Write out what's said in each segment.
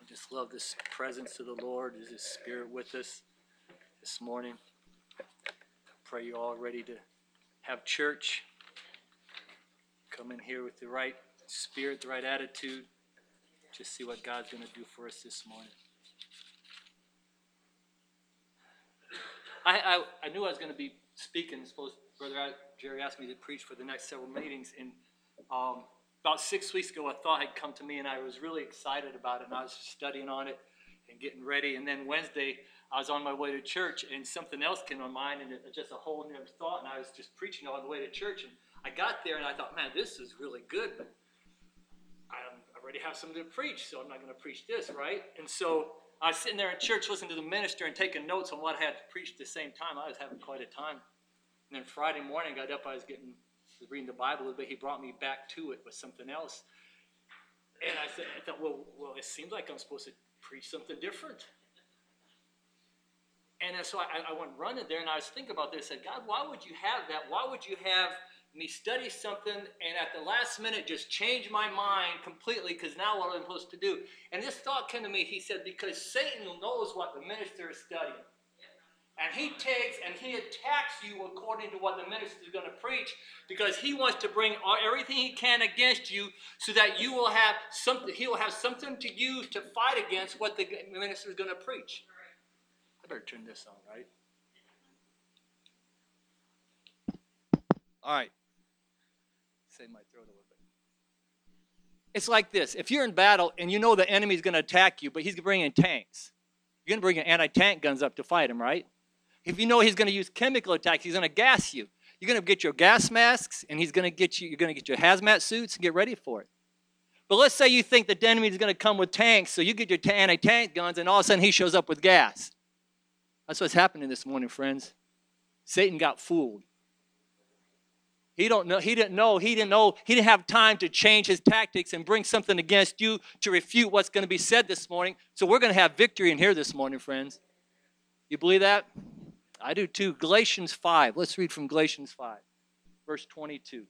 Just love this presence of the Lord. Is His Spirit with us this morning? I pray you're all ready to have church. Come in here with the right spirit, the right attitude. Just see what God's going to do for us this morning. I knew I was going to be speaking. Suppose Brother Jerry asked me to preach for the next several meetings, and about 6 weeks ago, a thought had come to me, and I was really excited about it, and I was studying on it and getting ready. And then Wednesday, I was on my way to church, and something else came to my mind, and it was just a whole new thought, and I was just preaching on the way to church. And I got there, and I thought, man, this is really good, but I already have something to preach, so I'm not going to preach this, right? And so I was sitting there in church listening to the minister and taking notes on what I had to preach at the same time. I was having quite a time. And then Friday morning, I got up, I was reading the Bible a little bit. He brought me back to it with something else. And I thought, well, it seems like I'm supposed to preach something different. And so I went running there, and I was thinking about this. I said, God, why would you have that? Why would you have me study something and at the last minute just change my mind completely, because now what am I supposed to do? And this thought came to me. He said, because Satan knows what the minister is studying. And he takes and he attacks you according to what the minister is going to preach, because he wants to bring everything he can against you so that you will have something. He will have something to use to fight against what the minister is going to preach. I better turn this on, right? All right. Save my throat a little bit. It's like this. If you're in battle and you know the enemy's going to attack you, but he's bringing tanks, you're going to bring your anti-tank guns up to fight him, right? If you know he's going to use chemical attacks, he's going to gas you. You're going to get your gas masks, and you're going to get your hazmat suits and get ready for it. But let's say you think the enemy is going to come with tanks, so you get your anti-tank guns, and all of a sudden he shows up with gas. That's what's happening this morning, friends. Satan got fooled. He didn't have time to change his tactics and bring something against you to refute what's going to be said this morning. So we're going to have victory in here this morning, friends. You believe that? I do too. Galatians 5. Let's read from Galatians 5, verse 22.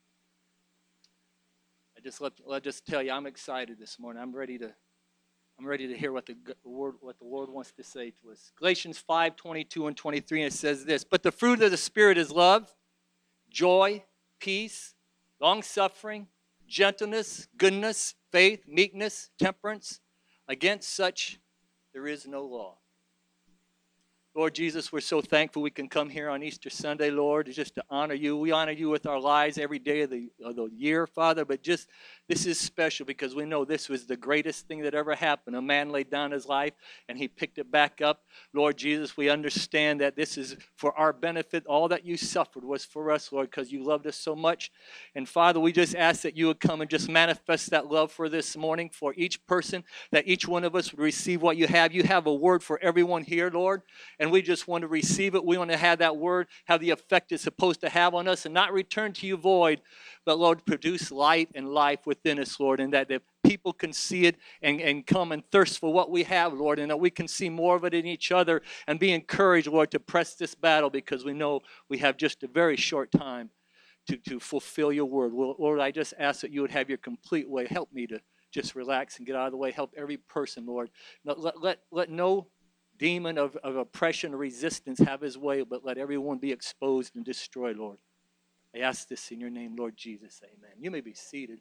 I'll just tell you, I'm excited this morning. I'm ready to hear what the Lord wants to say to us. Galatians 5, 22 and 23, and it says this: but the fruit of the Spirit is love, joy, peace, long-suffering, gentleness, goodness, faith, meekness, temperance. Against such there is no law. Lord Jesus, we're so thankful we can come here on Easter Sunday, Lord, just to honor you. We honor you with our lives every day of the year, Father, but just this is special because we know this was the greatest thing that ever happened. A man laid down his life, and he picked it back up. Lord Jesus, we understand that this is for our benefit. All that you suffered was for us, Lord, because you loved us so much. And, Father, we just ask that you would come and just manifest that love for this morning for each person, that each one of us would receive what you have. You have a word for everyone here, Lord. And we just want to receive it. We want to have that word have the effect it's supposed to have on us and not return to you void, but, Lord, produce light and life within us, Lord, and that the people can see it and come and thirst for what we have, Lord, and that we can see more of it in each other and be encouraged, Lord, to press this battle because we know we have just a very short time to fulfill your word. Lord, I just ask that you would have your complete way. Help me to just relax and get out of the way. Help every person, Lord. Let no demon of oppression or resistance have his way, but let everyone be exposed and destroyed, Lord. I ask this in your name, Lord Jesus. Amen. You may be seated.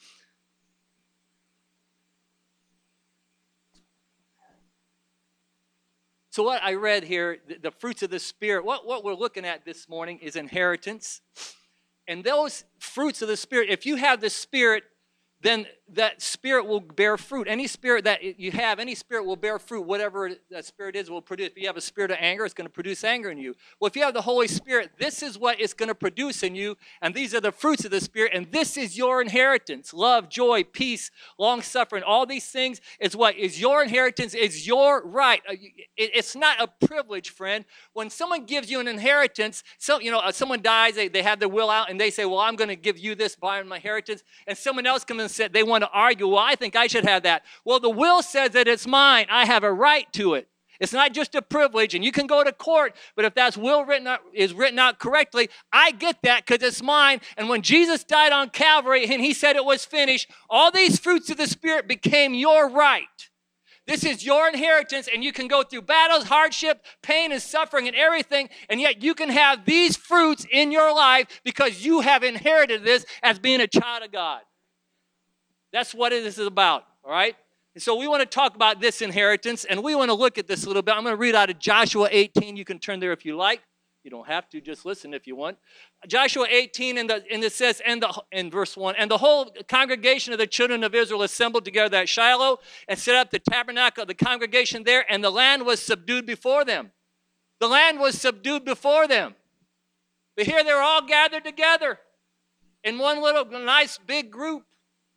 So what I read here, the fruits of the Spirit, what we're looking at this morning is inheritance. And those fruits of the Spirit, if you have the Spirit, then that Spirit will bear fruit. Any spirit that you have, any spirit will bear fruit. Whatever that spirit is will produce. If you have a spirit of anger, it's going to produce anger in you. Well, if you have the Holy Spirit, this is what it's going to produce in you, and these are the fruits of the Spirit, and this is your inheritance. Love, joy, peace, long-suffering, all these things is what is your inheritance, is your right. It's not a privilege, friend. When someone gives you an inheritance, someone dies, they have their will out, and they say, well, I'm going to give you this by my inheritance, and someone else comes and says, they want to argue, well, I think I should have that. Well, the will says that it's mine. I have a right to it. It's not just a privilege, and you can go to court, but if that will is written out correctly, I get that because it's mine. And when Jesus died on Calvary and he said it was finished, all these fruits of the Spirit became your right. This is your inheritance, and you can go through battles, hardship, pain, and suffering, and everything, and yet you can have these fruits in your life because you have inherited this as being a child of God. That's what this is about, all right? And so we want to talk about this inheritance, and we want to look at this a little bit. I'm going to read out of Joshua 18. You can turn there if you like. You don't have to, just listen if you want. Joshua 18, and it says, in verse 1, and the whole congregation of the children of Israel assembled together at Shiloh and set up the tabernacle of the congregation there, and the land was subdued before them. The land was subdued before them. But here they're all gathered together in one little nice big group.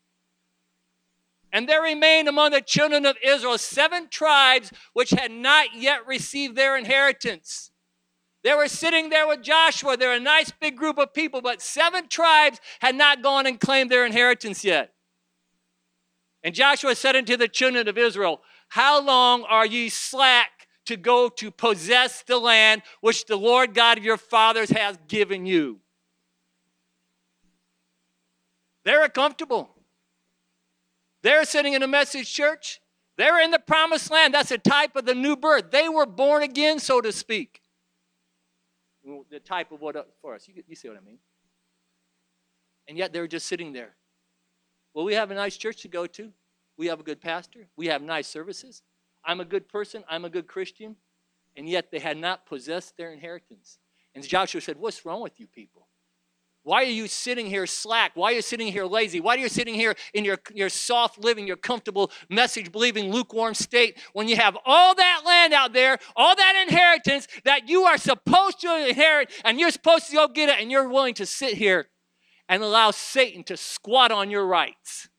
And there remained among the children of Israel 7 tribes which had not yet received their inheritance. They were sitting there with Joshua. They're a nice big group of people, but 7 tribes had not gone and claimed their inheritance yet. And Joshua said unto the children of Israel, how long are ye slack to go to possess the land which the Lord God of your fathers has given you? They're comfortable. They're sitting in a message church. They're in the promised land. That's a type of the new birth. They were born again, so to speak. The type of what for us. You see what I mean? And yet they're just sitting there. Well, we have a nice church to go to. We have a good pastor. We have nice services. I'm a good person. I'm a good Christian. And yet they had not possessed their inheritance. And Joshua said, what's wrong with you people? Why are you sitting here slack? Why are you sitting here lazy? Why are you sitting here in your soft living, your comfortable message-believing, lukewarm state when you have all that land out there, all that inheritance that you are supposed to inherit, and you're supposed to go get it, and you're willing to sit here and allow Satan to squat on your rights?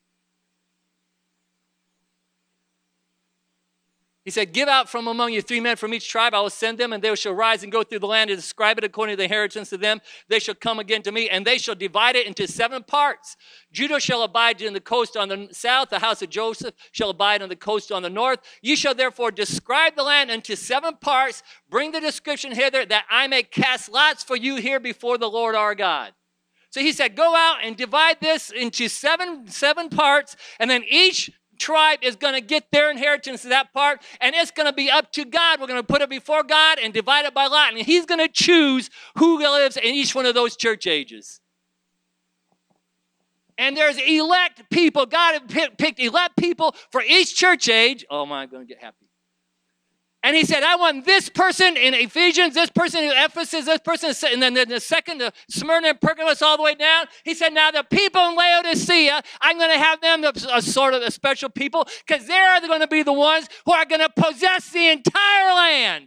He said, give out from among you 3 men from each tribe. I will send them, and they shall rise and go through the land and describe it according to the inheritance of them. They shall come again to me, and they shall divide it into 7 parts. Judah shall abide in the coast on the south. The house of Joseph shall abide on the coast on the north. You shall therefore describe the land into 7 parts. Bring the description hither, that I may cast lots for you here before the Lord our God. So he said, go out and divide this into seven parts, and then each tribe is going to get their inheritance of that part, and it's going to be up to God. We're going to put it before God and divide it by lot, and he's going to choose who lives in each one of those church ages. And there's elect people. God picked elect people for each church age. Oh, my, I'm going to get happy. And he said, I want this person in Ephesians, this person in Ephesus, this person, and then the second, the Smyrna and Pergamos all the way down. He said, now the people in Laodicea, I'm going to have them a sort of a special people, because they're going to be the ones who are going to possess the entire land.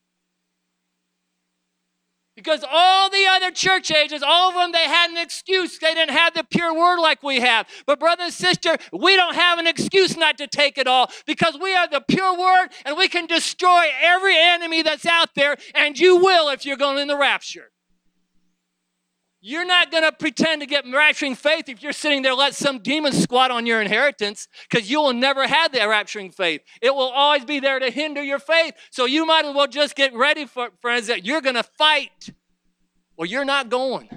Because all the other church ages, all of them, they had an excuse. They didn't have the pure word like we have. But brother and sister, we don't have an excuse not to take it all, because we have the pure word, and we can destroy every enemy that's out there, and you will if you're going in the rapture. You're not going to pretend to get rapturing faith if you're sitting there let some demon squat on your inheritance, because you will never have that rapturing faith. It will always be there to hinder your faith. So you might as well just get ready, for friends, that you're going to fight or you're not going.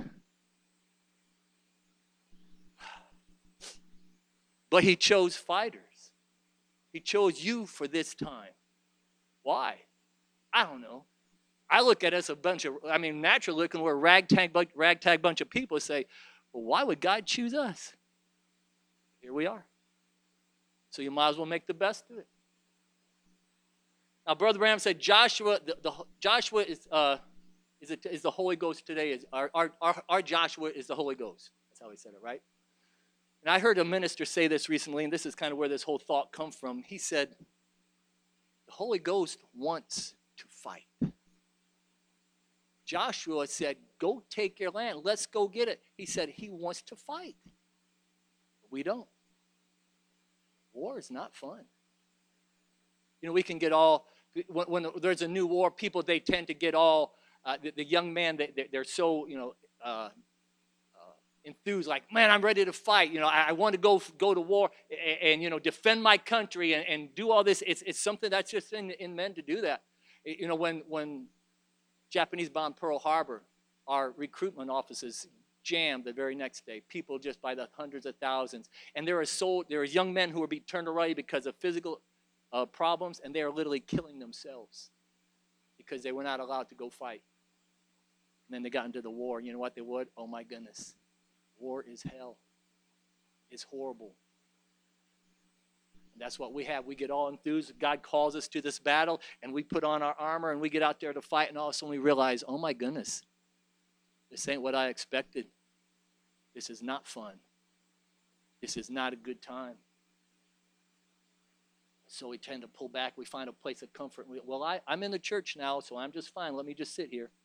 But he chose fighters. He chose you for this time. Why? I don't know. I look at us naturally looking, we're a ragtag bunch of people, say, well, why would God choose us? Here we are. So you might as well make the best of it. Now, Brother Branham said Joshua is the Holy Ghost today. Our Joshua is the Holy Ghost. That's how he said it, right? And I heard a minister say this recently, and this is kind of where this whole thought comes from. He said, the Holy Ghost wants to fight. Joshua said, go take your land. Let's go get it. He said he wants to fight. We don't. War is not fun. You know, we can get all, when there's a new war, people, they tend to get all, the young man, they're so, enthused, like, man, I'm ready to fight. You know, I want to go to war and defend my country and do all this. It's something that's just in men to do that. You know, when Japanese bombed Pearl Harbor, our recruitment offices jammed the very next day. People just by the hundreds of thousands. And there are young men who were being turned away because of physical problems, and they are literally killing themselves because they were not allowed to go fight. And then they got into the war. You know what they would? Oh my goodness. War is hell. It's horrible. And that's what we have. We get all enthused. God calls us to this battle, and we put on our armor, and we get out there to fight, and all of a sudden we realize, oh my goodness, this ain't what I expected. This is not fun. This is not a good time. So we tend to pull back. We find a place of comfort. I'm in the church now, so I'm just fine. Let me just sit here.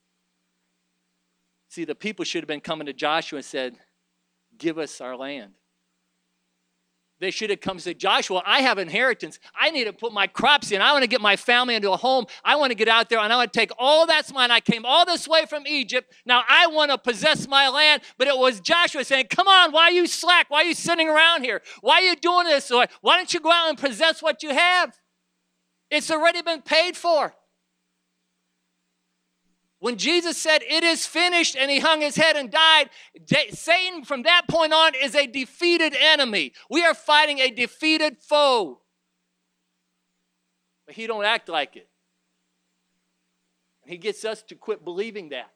See, the people should have been coming to Joshua and said, give us our land. They should have come and said, Joshua, I have inheritance. I need to put my crops in. I want to get my family into a home. I want to get out there, and I want to take all that's mine. I came all this way from Egypt. Now I want to possess my land. But it was Joshua saying, come on, why are you slack? Why are you sitting around here? Why are you doing this? Why don't you go out and possess what you have? It's already been paid for. When Jesus said, it is finished, and he hung his head and died, Satan from that point on is a defeated enemy. We are fighting a defeated foe. But he don't act like it. And he gets us to quit believing that.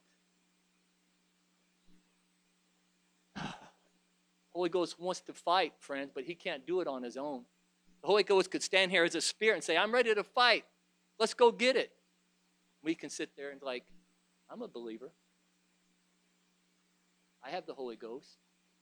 Holy Ghost wants to fight, friends, but he can't do it on his own. The Holy Ghost could stand here as a spirit and say, I'm ready to fight. Let's go get it. We can sit there and like, I'm a believer. I have the Holy Ghost.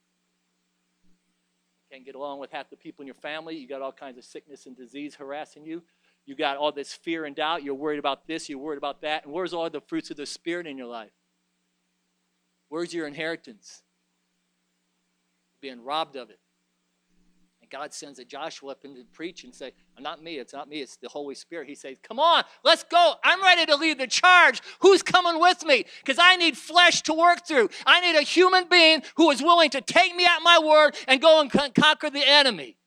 Can't get along with half the people in your family. You got all kinds of sickness and disease harassing you. You got all this fear and doubt. You're worried about this. You're worried about that. And where's all the fruits of the Spirit in your life? Where's your inheritance? Being robbed of it. God sends a Joshua up in to preach and say, not me, it's the Holy Spirit. He says, come on, let's go. I'm ready to lead the charge. Who's coming with me? Because I need flesh to work through. I need a human being who is willing to take me at my word and go and conquer the enemy.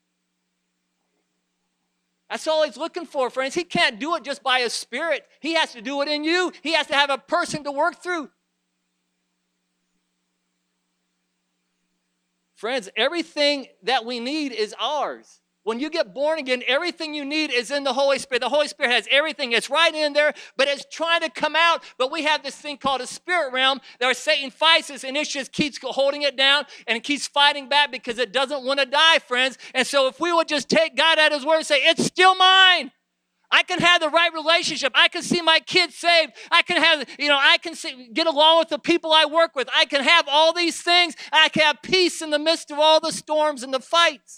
That's all he's looking for, friends. He can't do it just by his spirit. He has to do it in you. He has to have a person to work through. Friends, everything that we need is ours. When you get born again, everything you need is in the Holy Spirit. The Holy Spirit has everything. It's right in there, but it's trying to come out. But we have this thing called a spirit realm that Satan fights us, and it just keeps holding it down and it keeps fighting back because it doesn't want to die, friends. And so if we would just take God at his word and say, it's still mine. I can have the right relationship. I can see my kids saved. I can have, get along with the people I work with. I can have all these things. I can have peace in the midst of all the storms and the fights.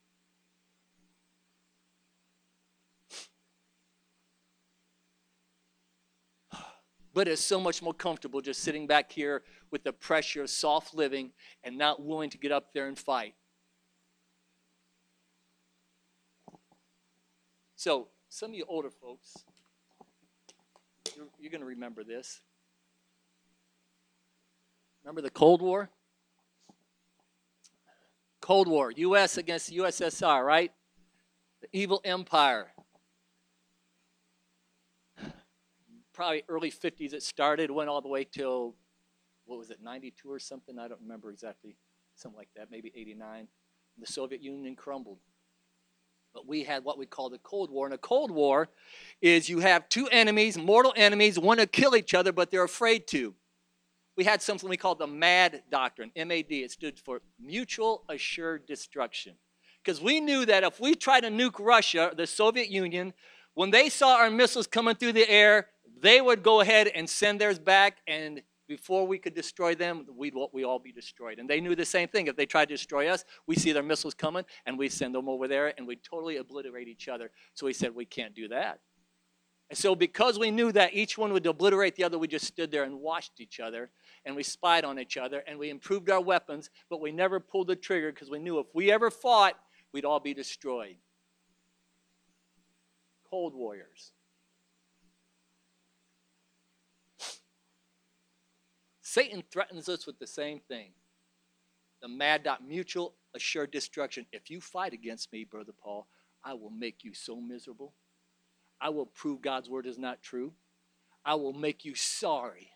But it's so much more comfortable just sitting back here with the pressure of soft living and not willing to get up there and fight. So, some of you older folks, you're going to remember this. Remember the Cold War? Cold War, U.S. against the USSR, right? The evil empire. Probably early 50s it started, went all the way till, 92 or something? I don't remember exactly. Something like that, maybe 89. The Soviet Union crumbled. But we had what we call the Cold War. And a Cold War is you have two enemies, mortal enemies, want to kill each other, but they're afraid to. We had something we called the MAD doctrine, M-A-D. It stood for Mutual Assured Destruction. Because we knew that if we tried to nuke Russia, the Soviet Union, when they saw our missiles coming through the air, they would go ahead and send theirs back, and before we could destroy them, we'd all be destroyed. And they knew the same thing. If they tried to destroy us, we see their missiles coming, and we send them over there, and we totally obliterate each other. So we said, we can't do that. And so because we knew that each one would obliterate the other, we just stood there and watched each other, and we spied on each other, and we improved our weapons, but we never pulled the trigger because we knew if we ever fought, we'd all be destroyed. Cold warriors. Satan threatens us with the same thing. The MAD dot, mutual assured destruction. If you fight against me, Brother Paul, I will make you so miserable. I will prove God's word is not true. I will make you sorry.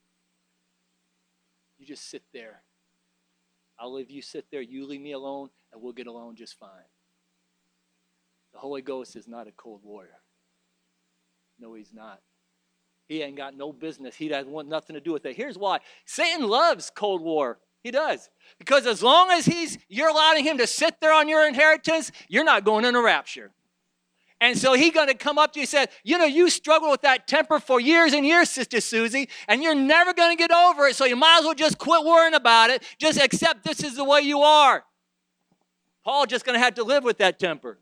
You just sit there. I'll leave you sit there. You leave me alone, and we'll get along just fine. The Holy Ghost is not a cold warrior. No, he's not. He ain't got no business. He doesn't want nothing to do with it. Here's why. Satan loves cold war. He does. Because as long as you're allowing him to sit there on your inheritance, you're not going in a rapture. And so he's going to come up to you and say, you struggle with that temper for years and years, Sister Susie, and you're never going to get over it, so you might as well just quit worrying about it. Just accept this is the way you are. Paul's just going to have to live with that temper.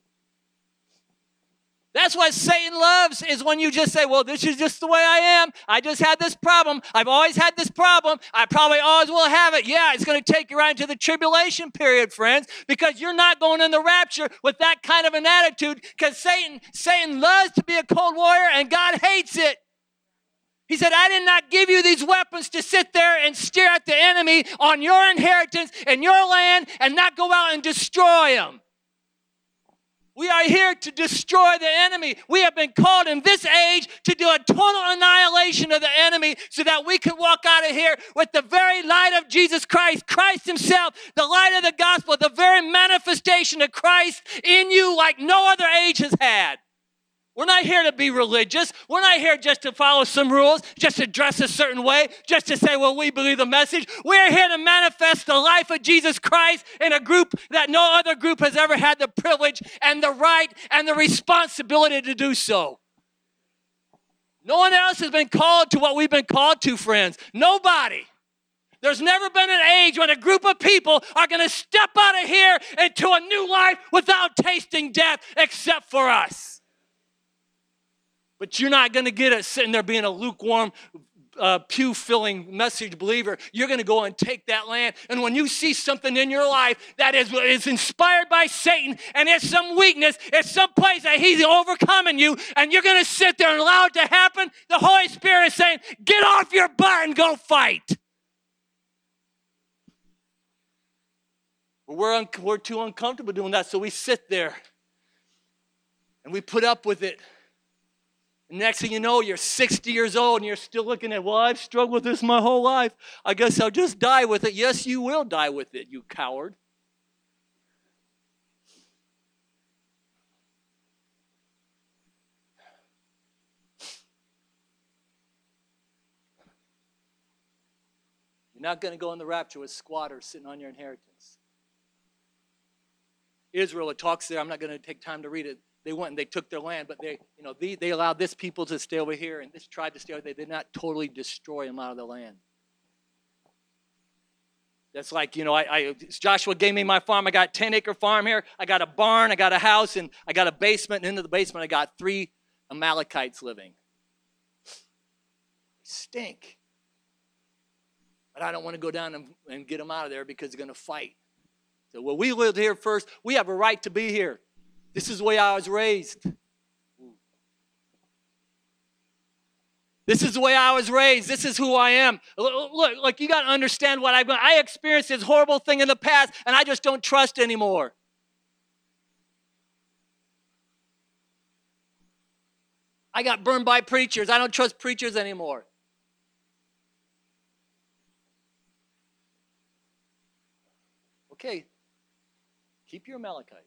That's what Satan loves, is when you just say, well, this is just the way I am. I just had this problem. I've always had this problem. I probably always will have it. Yeah, it's going to take you right into the tribulation period, friends, because you're not going in the rapture with that kind of an attitude, because Satan loves to be a cold warrior, and God hates it. He said, I did not give you these weapons to sit there and stare at the enemy on your inheritance and your land and not go out and destroy them. We are here to destroy the enemy. We have been called in this age to do a total annihilation of the enemy so that we can walk out of here with the very light of Jesus Christ, Christ himself, the light of the gospel, the very manifestation of Christ in you like no other age has had. We're not here to be religious. We're not here just to follow some rules, just to dress a certain way, just to say, well, we believe the message. We're here to manifest the life of Jesus Christ in a group that no other group has ever had the privilege and the right and the responsibility to do so. No one else has been called to what we've been called to, friends. Nobody. There's never been an age when a group of people are going to step out of here into a new life without tasting death except for us. But you're not going to get it sitting there being a lukewarm, pew-filling message believer. You're going to go and take that land. And when you see something in your life that is inspired by Satan and it's some weakness, it's some place that he's overcoming you, and you're going to sit there and allow it to happen, the Holy Spirit is saying, get off your butt and go fight. But we're too uncomfortable doing that, so we sit there and we put up with it. Next thing you know, you're 60 years old and you're still looking at, well, I've struggled with this my whole life. I guess I'll just die with it. Yes, you will die with it, you coward. You're not going to go in the rapture with squatters sitting on your inheritance. Israel, it talks there. I'm not going to take time to read it. They went and they took their land, but they allowed this people to stay over here and this tribe to stay over there. They did not totally destroy them out of the land. That's like, Joshua gave me my farm. I got a 10-acre farm here. I got a barn. I got a house, and I got a basement. And into the basement, I got 3 Amalekites living. They stink. But I don't want to go down and get them out of there because they're going to fight. So, well, we lived here first. We have a right to be here. This is the way I was raised. This is the way I was raised. This is who I am. Look, you got to understand what I experienced this horrible thing in the past, and I just don't trust anymore. I got burned by preachers. I don't trust preachers anymore. Okay, keep your Amalekites.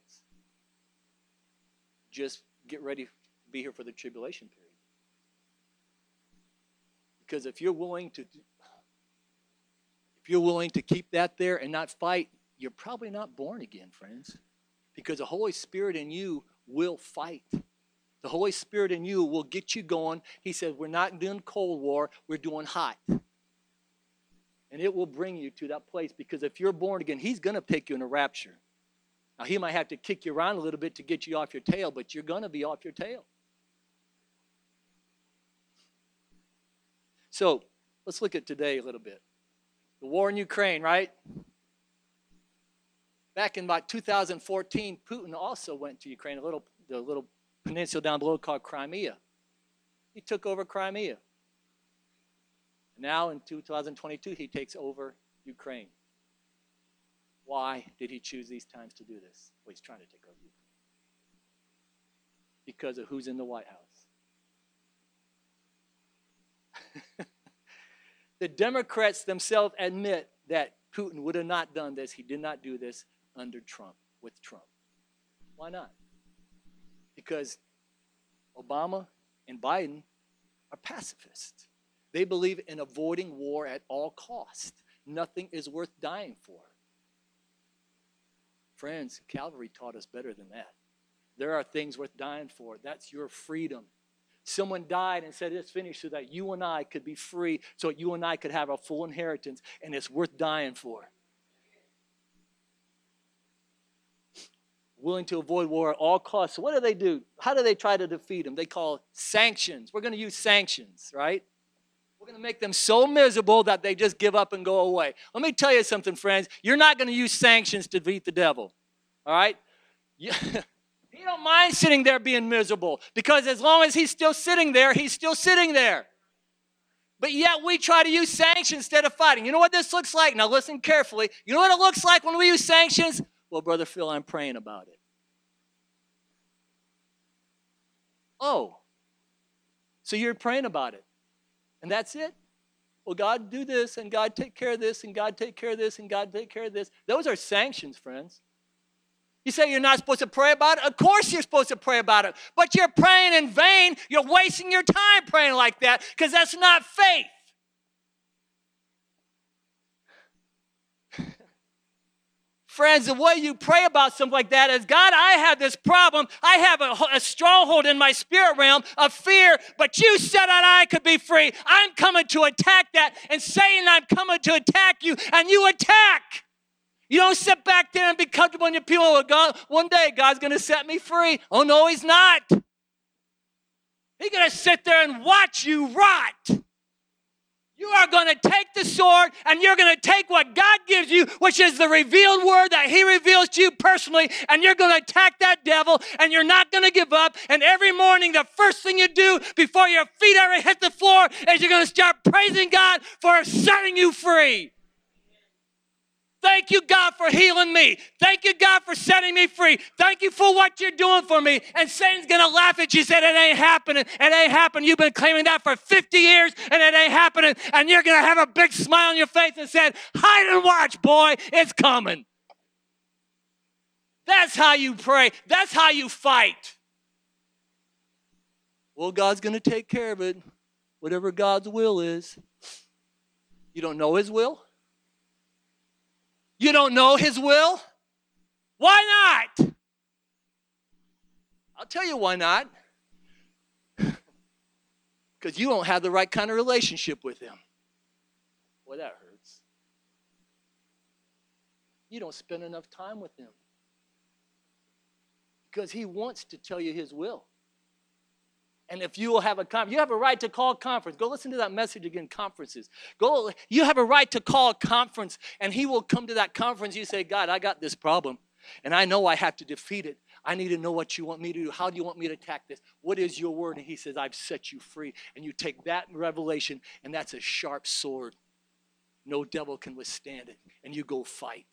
Just get ready to be here for the tribulation period. Because if you're willing to keep that there and not fight, you're probably not born again, friends. Because the Holy Spirit in you will fight. The Holy Spirit in you will get you going. He said, we're not doing cold war, we're doing hot. And it will bring you to that place, because if you're born again, he's going to take you in a rapture. Now, he might have to kick you around a little bit to get you off your tail, but you're going to be off your tail. So, let's look at today a little bit. The war in Ukraine, right? Back in about 2014, Putin also went to Ukraine, the little peninsula down below called Crimea. He took over Crimea. Now in 2022, he takes over Ukraine. Why did he choose these times to do this? Well, he's trying to take over Ukraine. Because of who's in the White House. The Democrats themselves admit that Putin would have not done this. He did not do this under Trump, with Trump. Why not? Because Obama and Biden are pacifists. They believe in avoiding war at all costs. Nothing is worth dying for. Friends, Calvary taught us better than that. There are things worth dying for. That's your freedom. Someone died and said it's finished so that you and I could be free, so that you and I could have a full inheritance, and it's worth dying for. Willing to avoid war at all costs. So what do? How do they try to defeat them? They call sanctions. We're going to use sanctions, right? We're going to make them so miserable that they just give up and go away. Let me tell you something, friends. You're not going to use sanctions to defeat the devil, all right? He don't mind sitting there being miserable, because as long as he's still sitting there, he's still sitting there. But yet we try to use sanctions instead of fighting. You know what this looks like? Now listen carefully. You know what it looks like when we use sanctions? Well, Brother Phil, I'm praying about it. Oh, so you're praying about it, and that's it? Well, God do this, and God take care of this, and God take care of this, and God take care of this. Those are sanctions, friends. You say you're not supposed to pray about it? Of course you're supposed to pray about it, but you're praying in vain. You're wasting your time praying like that, because that's not faith. Friends, the way you pray about something like that is, God, I have this problem. I have a stronghold in my spirit realm of fear, but you said that I could be free. I'm coming to attack that, and Satan, I'm coming to attack you, and you attack. You don't sit back there and be comfortable in your pew. Oh, God, one day God's going to set me free. Oh, no, he's not. He's going to sit there and watch you rot. You are going to take the sword, and you're going to take what God gives you, which is the revealed word that he reveals to you personally, and you're going to attack that devil, and you're not going to give up. And every morning, the first thing you do before your feet ever hit the floor is you're going to start praising God for setting you free. Thank you, God, for healing me. Thank you, God, for setting me free. Thank you for what you're doing for me. And Satan's going to laugh at you and say, it ain't happening. It ain't happening. You've been claiming that for 50 years, and it ain't happening. And you're going to have a big smile on your face and say, hide and watch, boy. It's coming. That's how you pray. That's how you fight. Well, God's going to take care of it. Whatever God's will is. You don't know his will? You don't know his will? Why not? I'll tell you why not. Because you don't have the right kind of relationship with him. Boy, that hurts. You don't spend enough time with him. Because he wants to tell you his will. And if you will have a conference, you have a right to call a conference. Go listen to that message again, conferences. You have a right to call a conference, and he will come to that conference. You say, God, I got this problem, and I know I have to defeat it. I need to know what you want me to do. How do you want me to attack this? What is your word? And he says, I've set you free. And you take that revelation, and that's a sharp sword. No devil can withstand it. And you go fight.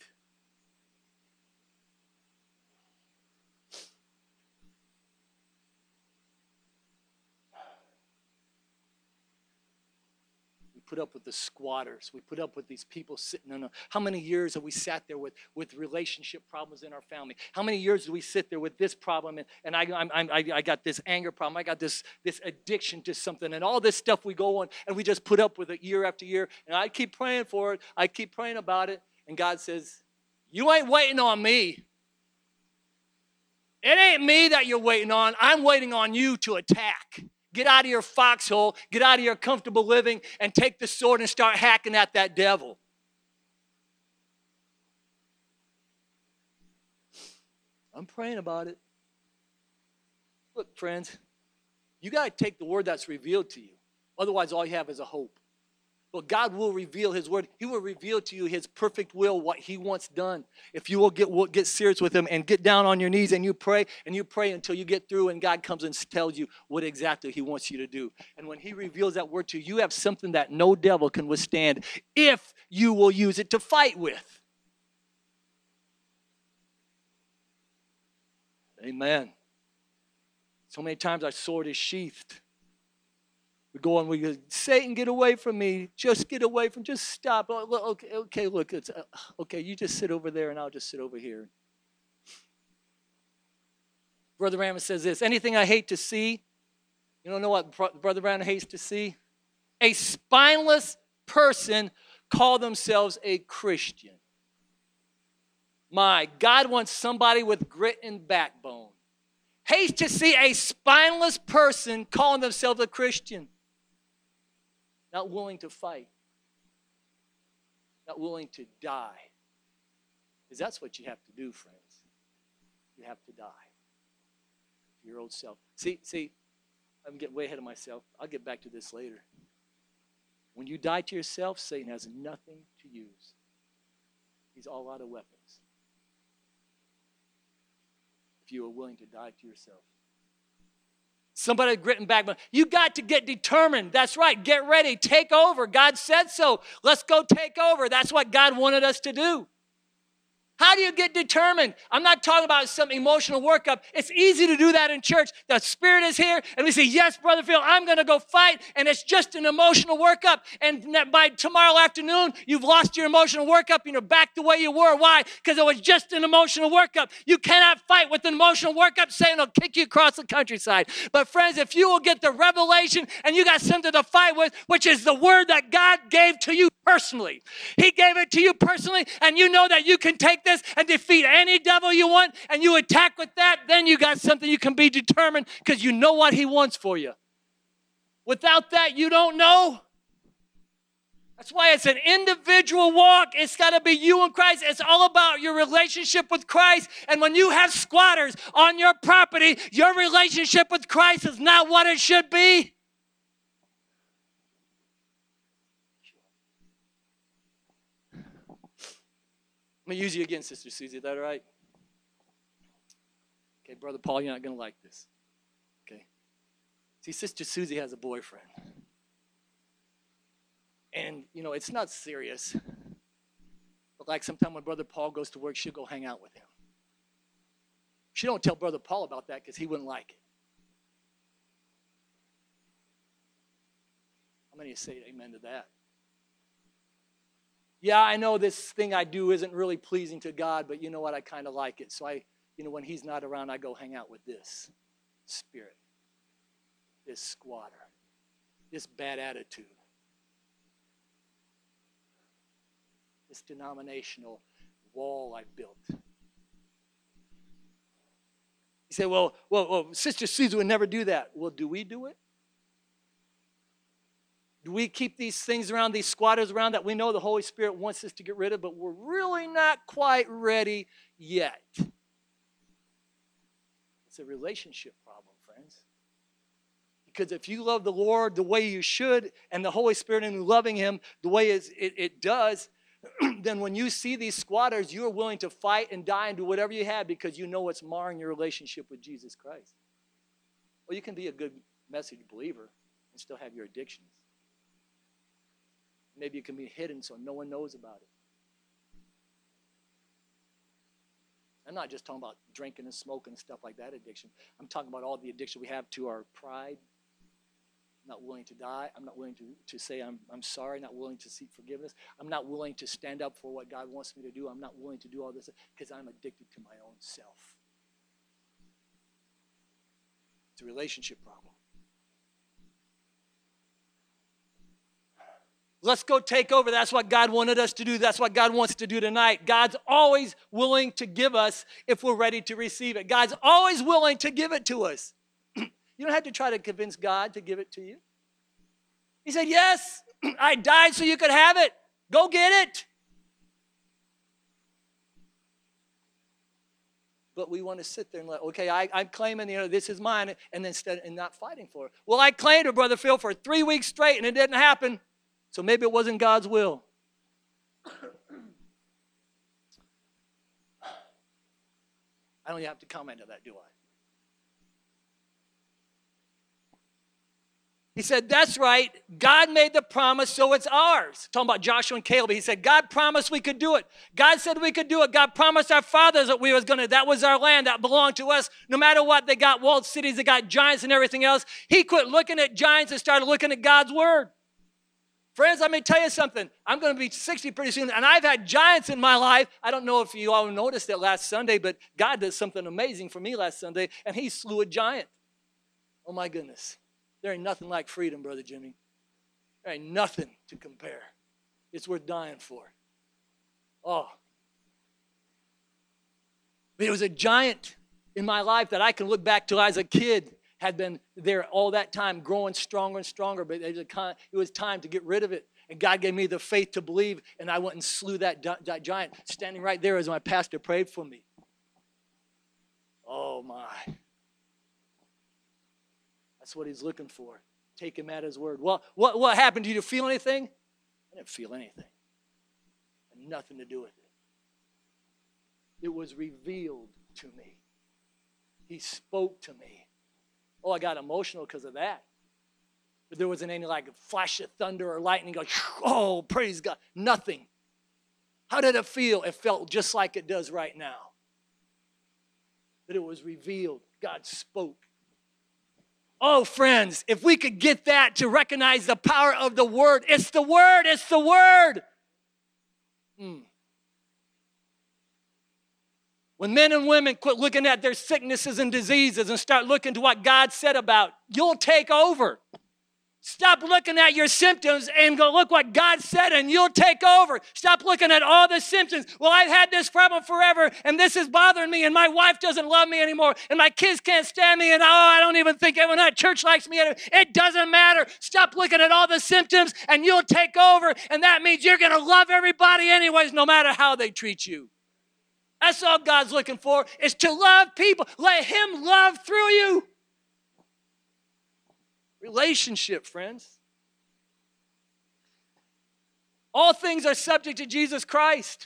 Put up with the squatters. We put up with these people sitting on how many years have we sat there with relationship problems in our family? How many years do we sit there with this problem, and I got this anger problem, I got this addiction to something, and all this stuff we go on, and we just put up with it year after year, and I keep praying for it, I keep praying about it, and God says, you ain't waiting on me. It ain't me that you're waiting on. I'm waiting on you to attack. Get out of your foxhole, get out of your comfortable living, and take the sword and start hacking at that devil. I'm praying about it. Look, friends, you got to take the word that's revealed to you. Otherwise, all you have is a hope. Well, God will reveal his word. He will reveal to you his perfect will, what he wants done. If you will get serious with him and get down on your knees and you pray until you get through, and God comes and tells you what exactly he wants you to do. And when he reveals that word to you, you have something that no devil can withstand if you will use it to fight with. Amen. So many times our sword is sheathed. We go and we go, Satan, get away from me. Just get away from, just stop. Okay, look, it's okay, you just sit over there and I'll just sit over here. Brother Branham says this, anything I hate to see, you don't know what Brother Branham hates to see? A spineless person call themselves a Christian. My, God wants somebody with grit and backbone. Hates to see a spineless person calling themselves a Christian. Not willing to fight. Not willing to die. Because that's what you have to do, friends. You have to die. Your old self. See, I'm getting way ahead of myself. I'll get back to this later. When you die to yourself, Satan has nothing to use. He's all out of weapons. If you are willing to die to yourself. Somebody with grit and backbone. You got to get determined. That's right. Get ready. Take over. God said so. Let's go take over. That's what God wanted us to do. How do you get determined? I'm not talking about some emotional workup. It's easy to do that in church. The Spirit is here, and we say, yes, Brother Phil, I'm going to go fight, and it's just an emotional workup. And by tomorrow afternoon, you've lost your emotional workup, and you're back the way you were. Why? Because it was just an emotional workup. You cannot fight with an emotional workup. Satan will kick you across the countryside. But friends, if you will get the revelation, and you got something to fight with, which is the word that God gave to you personally. He gave it to you personally, and you know that you can take this and defeat any devil you want, and you attack with that, then you got something you can be determined because you know what he wants for you. Without that, you don't know. That's why it's an individual walk. It's got to be you and Christ. It's all about your relationship with Christ. And when you have squatters on your property, your relationship with Christ is not what it should be. I'm going to use you again, Sister Susie. Is that all right? Okay, Brother Paul, you're not going to like this. Okay. See, Sister Susie has a boyfriend. And, you know, it's not serious. But like sometime when Brother Paul goes to work, she'll go hang out with him. She don't tell Brother Paul about that because he wouldn't like it. How many of you say amen to that? Yeah, I know this thing I do isn't really pleasing to God, but you know what? I kind of like it. So when he's not around, I go hang out with this spirit, this squatter, this bad attitude, this denominational wall I've built. You say, well, Sister Susie would never do that. Well, do we do it? Do we keep these things around, these squatters around that we know the Holy Spirit wants us to get rid of, but we're really not quite ready yet? It's a relationship problem, friends. Because if you love the Lord the way you should, and the Holy Spirit in you loving Him the way it does, then when you see these squatters, you're willing to fight and die and do whatever you have because you know it's marring your relationship with Jesus Christ. Well, you can be a good message believer and still have your addictions. Maybe it can be hidden so no one knows about it. I'm not just talking about drinking and smoking and stuff like that addiction. I'm talking about all the addiction we have to our pride. I'm not willing to die. I'm not willing to say I'm sorry. I'm not willing to seek forgiveness. I'm not willing to stand up for what God wants me to do. I'm not willing to do all this because I'm addicted to my own self. It's a relationship problem. Let's go take over. That's what God wanted us to do. That's what God wants to do tonight. God's always willing to give us if we're ready to receive it. God's always willing to give it to us. You don't have to try to convince God to give it to you. He said, yes, I died so you could have it. Go get it. But we want to sit there and okay, I'm claiming, this is mine, and then and not fighting for it. Well, I claimed it, Brother Phil, for 3 weeks straight, and it didn't happen. So maybe it wasn't God's will. I don't even have to comment on that, do I? He said, that's right. God made the promise, so it's ours. Talking about Joshua and Caleb. He said, God promised we could do it. God said we could do it. God promised our fathers that we was going to. That was our land. That belonged to us. No matter what, they got walled cities. They got giants and everything else. He quit looking at giants and started looking at God's word. Friends, let me tell you something. I'm going to be 60 pretty soon, and I've had giants in my life. I don't know if you all noticed it last Sunday, but God did something amazing for me last Sunday, and he slew a giant. Oh, my goodness. There ain't nothing like freedom, Brother Jimmy. There ain't nothing to compare. It's worth dying for. Oh. But it was a giant in my life that I can look back to as a kid, had been there all that time, growing stronger and stronger, but it was time to get rid of it. And God gave me the faith to believe, and I went and slew that giant, standing right there as my pastor prayed for me. Oh, my. That's what he's looking for. Take him at his word. Well, what happened? Did you feel anything? I didn't feel anything. Had nothing to do with it. It was revealed to me. He spoke to me. Oh, I got emotional because of that. But there wasn't any like flash of thunder or lightning going, oh, praise God. Nothing. How did it feel? It felt just like it does right now. But it was revealed. God spoke. Oh, friends, if we could get that to recognize the power of the word. It's the word. It's the word. When men and women quit looking at their sicknesses and diseases and start looking to what God said about, you'll take over. Stop looking at your symptoms and go look what God said and you'll take over. Stop looking at all the symptoms. Well, I've had this problem forever and this is bothering me and my wife doesn't love me anymore and my kids can't stand me and I don't even think everyone at church likes me anymore. It doesn't matter. Stop looking at all the symptoms and you'll take over, and that means you're going to love everybody anyways, no matter how they treat you. That's all God's looking for, is to love people. Let him love through you. Relationship, friends. All things are subject to Jesus Christ.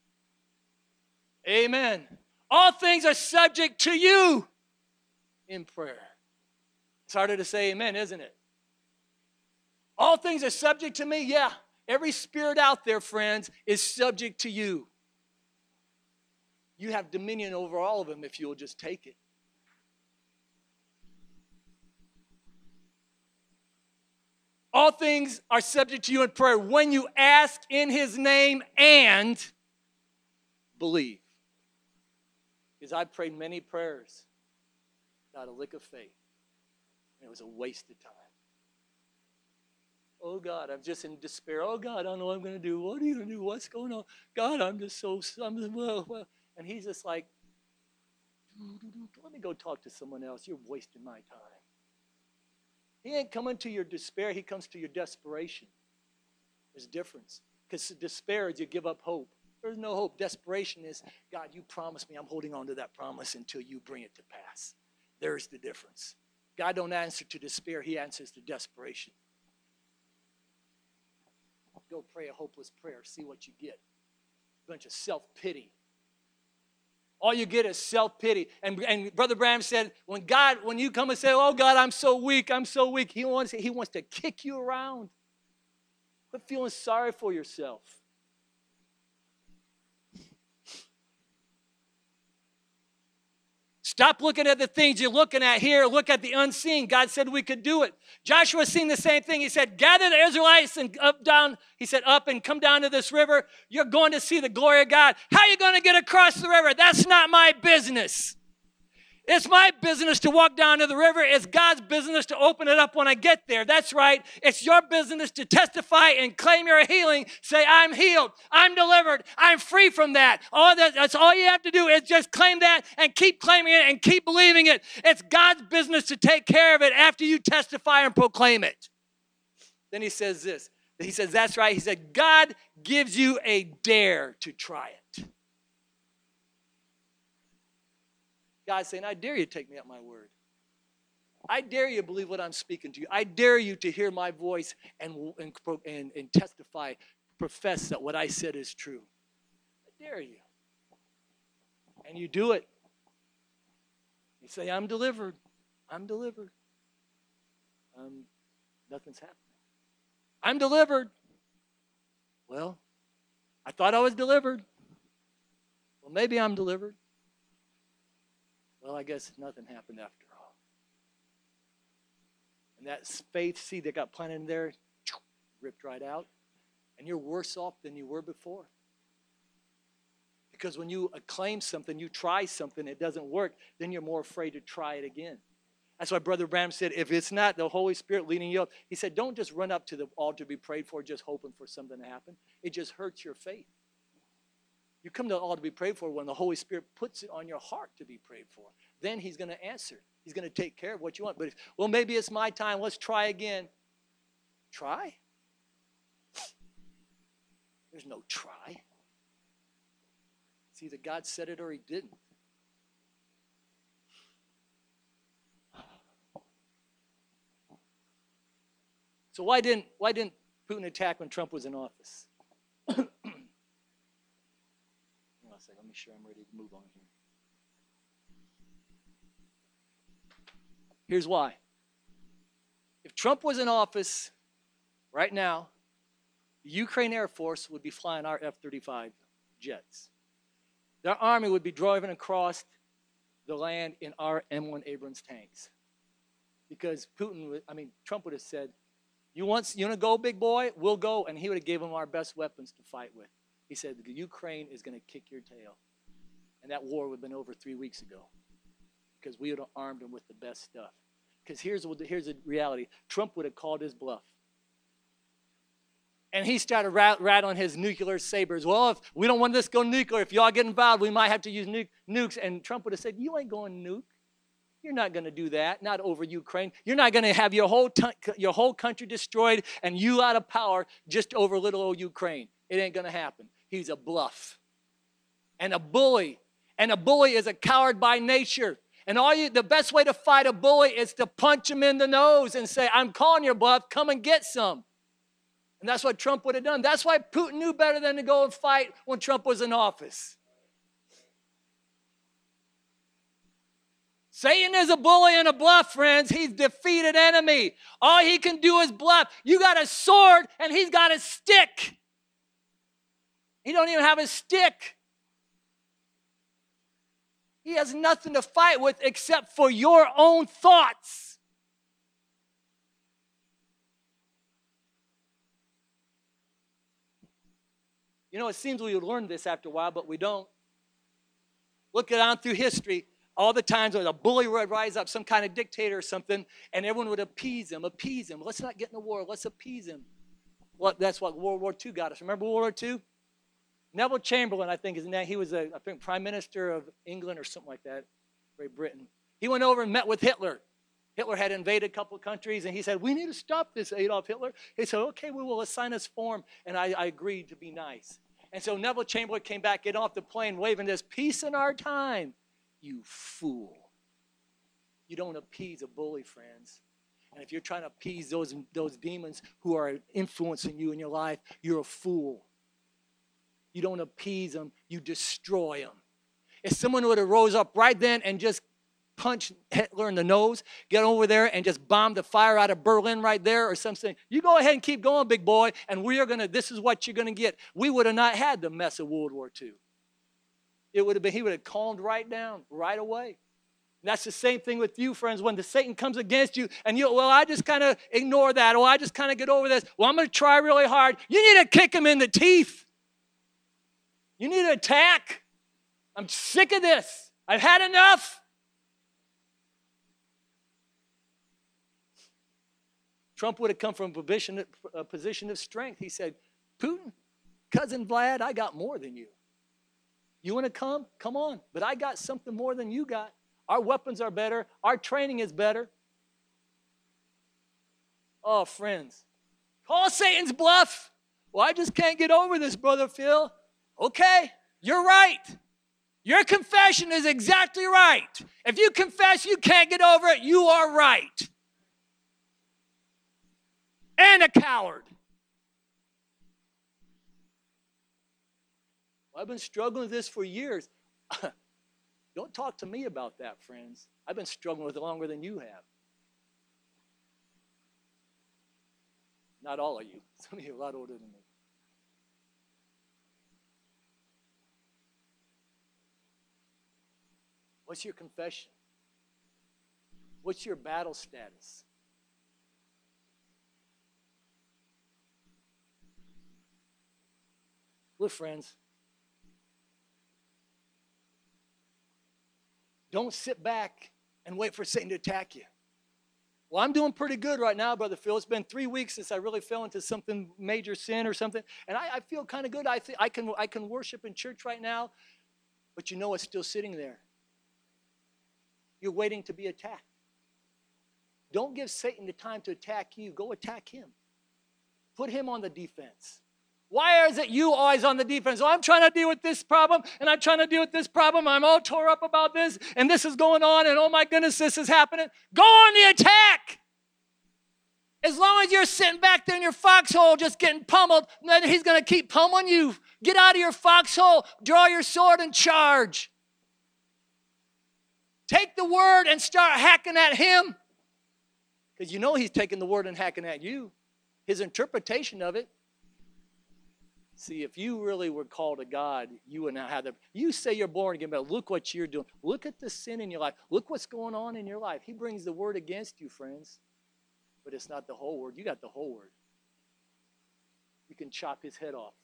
Amen. All things are subject to you in prayer. It's harder to say amen, isn't it? All things are subject to me? Yeah. Every spirit out there, friends, is subject to you. You have dominion over all of them if you'll just take it. All things are subject to you in prayer when you ask in his name and believe. Because I've prayed many prayers without a lick of faith. And it was a waste of time. Oh, God, I'm just in despair. Oh, God, I don't know what I'm going to do. What are you going to do? What's going on? God, I'm just so, well. And he's just like, let me go talk to someone else. You're wasting my time. He ain't coming to your despair. He comes to your desperation. There's a difference. Because despair is you give up hope. There's no hope. Desperation is, God, you promised me. I'm holding on to that promise until you bring it to pass. There's the difference. God don't answer to despair. He answers to desperation. Go pray a hopeless prayer. See what you get. A bunch of self-pity. All you get is self-pity. And Brother Branham said, when you come and say, oh, God, I'm so weak, he wants to kick you around. Quit feeling sorry for yourself. Stop looking at the things you're looking at here. Look at the unseen. God said we could do it. Joshua seen the same thing. He said, gather the Israelites and up and come down to this river. You're going to see the glory of God. How are you going to get across the river? That's not my business. It's my business to walk down to the river. It's God's business to open it up when I get there. That's right. It's your business to testify and claim your healing. Say, I'm healed. I'm delivered. I'm free from that. That's all you have to do is just claim that and keep claiming it and keep believing it. It's God's business to take care of it after you testify and proclaim it. Then he says this. He says, that's right. He said, God gives you a dare to try it. God's saying, I dare you to take me at my word. I dare you to believe what I'm speaking to you. I dare you to hear my voice and testify, profess that what I said is true. I dare you. And you do it. You say, I'm delivered. I'm delivered. Nothing's happening. I'm delivered. Well, I thought I was delivered. Well, maybe I'm delivered. Well, I guess nothing happened after all. And that faith seed that got planted in there ripped right out, and you're worse off than you were before. Because when you acclaim something, you try something, it doesn't work, then you're more afraid to try it again. That's why Brother Branham said, if it's not the Holy Spirit leading you up, he said, don't just run up to the altar to be prayed for just hoping for something to happen. It just hurts your faith. You come to the altar to be prayed for when the Holy Spirit puts it on your heart to be prayed for. Then he's going to answer. He's going to take care of what you want. But well, maybe it's my time. Let's try again. Try? There's no try. It's either God said it or he didn't. So why didn't Putin attack when Trump was in office? Hang on a second. Let me make sure I'm ready to move on here. Here's why. If Trump was in office right now, the Ukraine Air Force would be flying our F-35 jets. Their army would be driving across the land in our M1 Abrams tanks. Because Trump would have said, you want to go, big boy? We'll go. And he would have given them our best weapons to fight with. He said, Ukraine is going to kick your tail. And that war would have been over 3 weeks ago. Because we would have armed them with the best stuff. Because here's the reality. Trump would have called his bluff. And he started rattling his nuclear sabers. Well, if we don't want this to go nuclear, if y'all get involved, we might have to use nukes. And Trump would have said, you ain't going nuke. You're not going to do that, not over Ukraine. You're not going to have your whole country destroyed and you out of power just over little old Ukraine. It ain't going to happen. He's a bluff and a bully. And a bully is a coward by nature. And the best way to fight a bully is to punch him in the nose and say, I'm calling your bluff, come and get some. And that's what Trump would have done. That's why Putin knew better than to go and fight when Trump was in office. Satan is a bully and a bluff, friends. He's a defeated enemy. All he can do is bluff. You got a sword and he's got a stick. He don't even have a stick. He has nothing to fight with except for your own thoughts. You know, it seems we would learn this after a while, but we don't. Look it on through history. All the times when a bully would rise up, some kind of dictator or something, and everyone would appease him. Let's not get in a war. Let's appease him. Well, that's what World War II got us. Remember World War II? Neville Chamberlain, I think, is his name. He was, I think, Prime Minister of England or something like that, Great Britain. He went over and met with Hitler. Hitler had invaded a couple of countries, and he said, we need to stop this, Adolf Hitler. He said, okay, we will assign us form, and I agreed to be nice. And so Neville Chamberlain came back, getting off the plane, waving this, peace in our time. You fool. You don't appease a bully, friends. And if you're trying to appease those demons who are influencing you in your life, you're a fool. You don't appease them, you destroy them. If someone would have rose up right then and just punched Hitler in the nose, get over there and just bomb the fire out of Berlin right there or something, you go ahead and keep going, big boy, and this is what you're going to get. We would have not had the mess of World War II. He would have calmed right down right away. And that's the same thing with you, friends. When the Satan comes against you and I just kind of ignore that, or I just kind of get over this. Well, I'm going to try really hard. You need to kick him in the teeth. You need to attack. I'm sick of this. I've had enough. Trump would have come from a position of strength. He said, Putin, cousin Vlad, I got more than you. You want to come? Come on. But I got something more than you got. Our weapons are better. Our training is better. Oh, friends. Call Satan's bluff. Well, I just can't get over this, Brother Phil. Okay, you're right. Your confession is exactly right. If you confess you can't get over it, you are right. And a coward. I've been struggling with this for years. Don't talk to me about that, friends. I've been struggling with it longer than you have. Not all of you. Some of you are a lot older than me. What's your confession? What's your battle status? Look, friends, don't sit back and wait for Satan to attack you. Well, I'm doing pretty good right now, Brother Phil. It's been 3 weeks since I really fell into something major sin or something, and I feel kind of good. I think I can worship in church right now, but you know it's still sitting there. You're waiting to be attacked. Don't give Satan the time to attack you. Go attack him. Put him on the defense. Why is it you always on the defense? Oh, I'm trying to deal with this problem, and I'm trying to deal with this problem. I'm all tore up about this, and this is going on, and oh my goodness, this is happening. Go on the attack. As long as you're sitting back there in your foxhole just getting pummeled, then he's going to keep pummeling you. Get out of your foxhole. Draw your sword and charge. Take the word and start hacking at him. Because you know he's taking the word and hacking at you. His interpretation of it. See, if you really were called to God, you would not have that. You say you're born again, but look what you're doing. Look at the sin in your life. Look what's going on in your life. He brings the word against you, friends. But it's not the whole word. You got the whole word. You can chop his head off.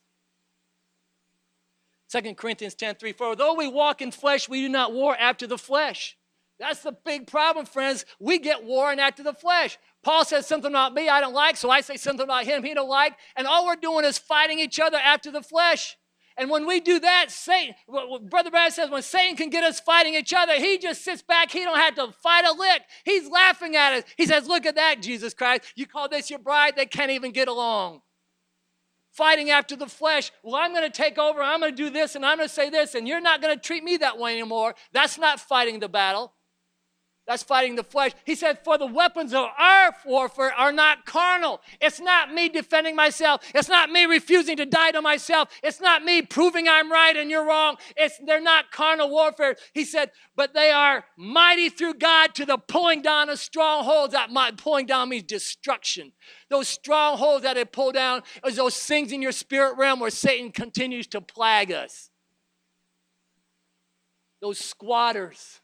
2 Corinthians 10:3, for though we walk in flesh, we do not war after the flesh. That's the big problem, friends. We get warring after the flesh. Paul says something about me I don't like, so I say something about him he don't like, and all we're doing is fighting each other after the flesh. And when we do that, Satan, Brother Brad says, when Satan can get us fighting each other, he just sits back. He don't have to fight a lick. He's laughing at us. He says, look at that, Jesus Christ. You call this your bride? They can't even get along. Fighting after the flesh. Well, I'm going to take over. I'm going to do this, and I'm going to say this, and you're not going to treat me that way anymore. That's not fighting the battle. That's fighting the flesh. He said, for the weapons of our warfare are not carnal. It's not me defending myself. It's not me refusing to die to myself. It's not me proving I'm right and you're wrong. They're not carnal warfare. He said, but they are mighty through God to the pulling down of strongholds. Pulling down means destruction. Those strongholds that it pull down is those things in your spirit realm where Satan continues to plague us. Those squatters.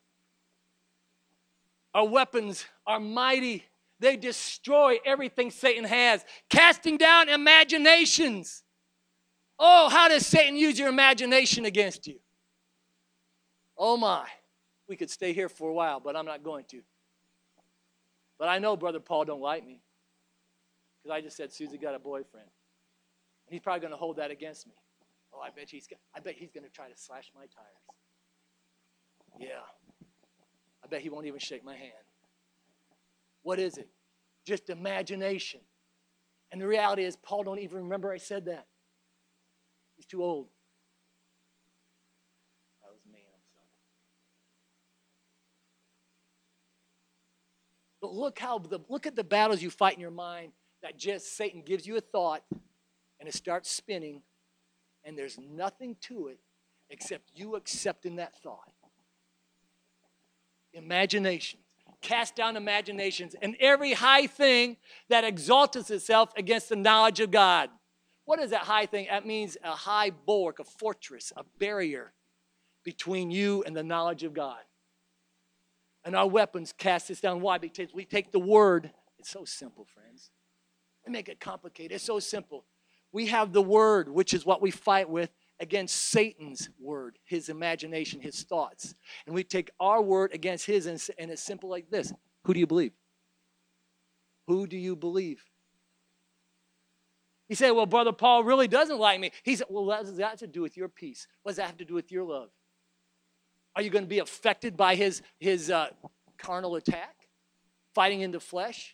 Our weapons are mighty. They destroy everything Satan has. Casting down imaginations. Oh, how does Satan use your imagination against you? Oh my. We could stay here for a while, but I'm not going to. But I know Brother Paul don't like me. Because I just said Susie got a boyfriend. And he's probably going to hold that against me. Oh, I bet he's going to try to slash my tires. Yeah. I bet he won't even shake my hand. What is it? Just imagination. And the reality is, Paul don't even remember I said that. He's too old. That was me, I'm sorry. But look at the battles you fight in your mind that just Satan gives you a thought and it starts spinning and there's nothing to it except you accepting that thought. Imaginations. Cast down imaginations and every high thing that exalts itself against the knowledge of God. What is that high thing? That means a high bulwark, a fortress, a barrier between you and the knowledge of God. And our weapons cast this down. Why? Because we take the word. It's so simple, friends. We make it complicated. It's so simple. We have the word, which is what we fight with, against Satan's word, his imagination, his thoughts. And we take our word against his, and it's simple like this. Who do you believe? Who do you believe? He said, well, Brother Paul really doesn't like me. He said, well, what does that have to do with your peace? What does that have to do with your love? Are you going to be affected by his carnal attack? Fighting in the flesh?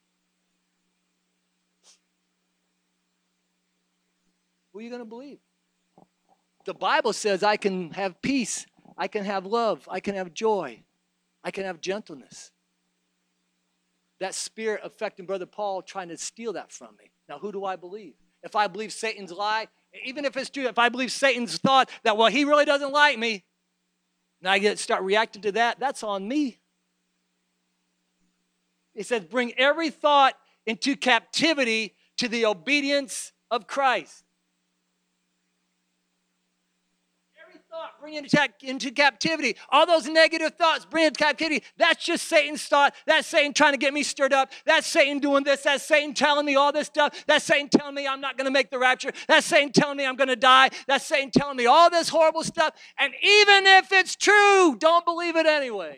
Who are you going to believe? The Bible says I can have peace, I can have love, I can have joy, I can have gentleness. That spirit affecting Brother Paul trying to steal that from me. Now, who do I believe? If I believe Satan's lie, even if it's true, if I believe Satan's thought that, well, he really doesn't like me, and I start reacting to that, that's on me. It says, bring every thought into captivity to the obedience of Christ. bring into captivity. All those negative thoughts, bring into captivity. That's just Satan's thought. That's Satan trying to get me stirred up. That's Satan doing this. That's Satan telling me all this stuff. That's Satan telling me I'm not going to make the rapture. That's Satan telling me I'm going to die. That's Satan telling me all this horrible stuff. And even if it's true, don't believe it anyways.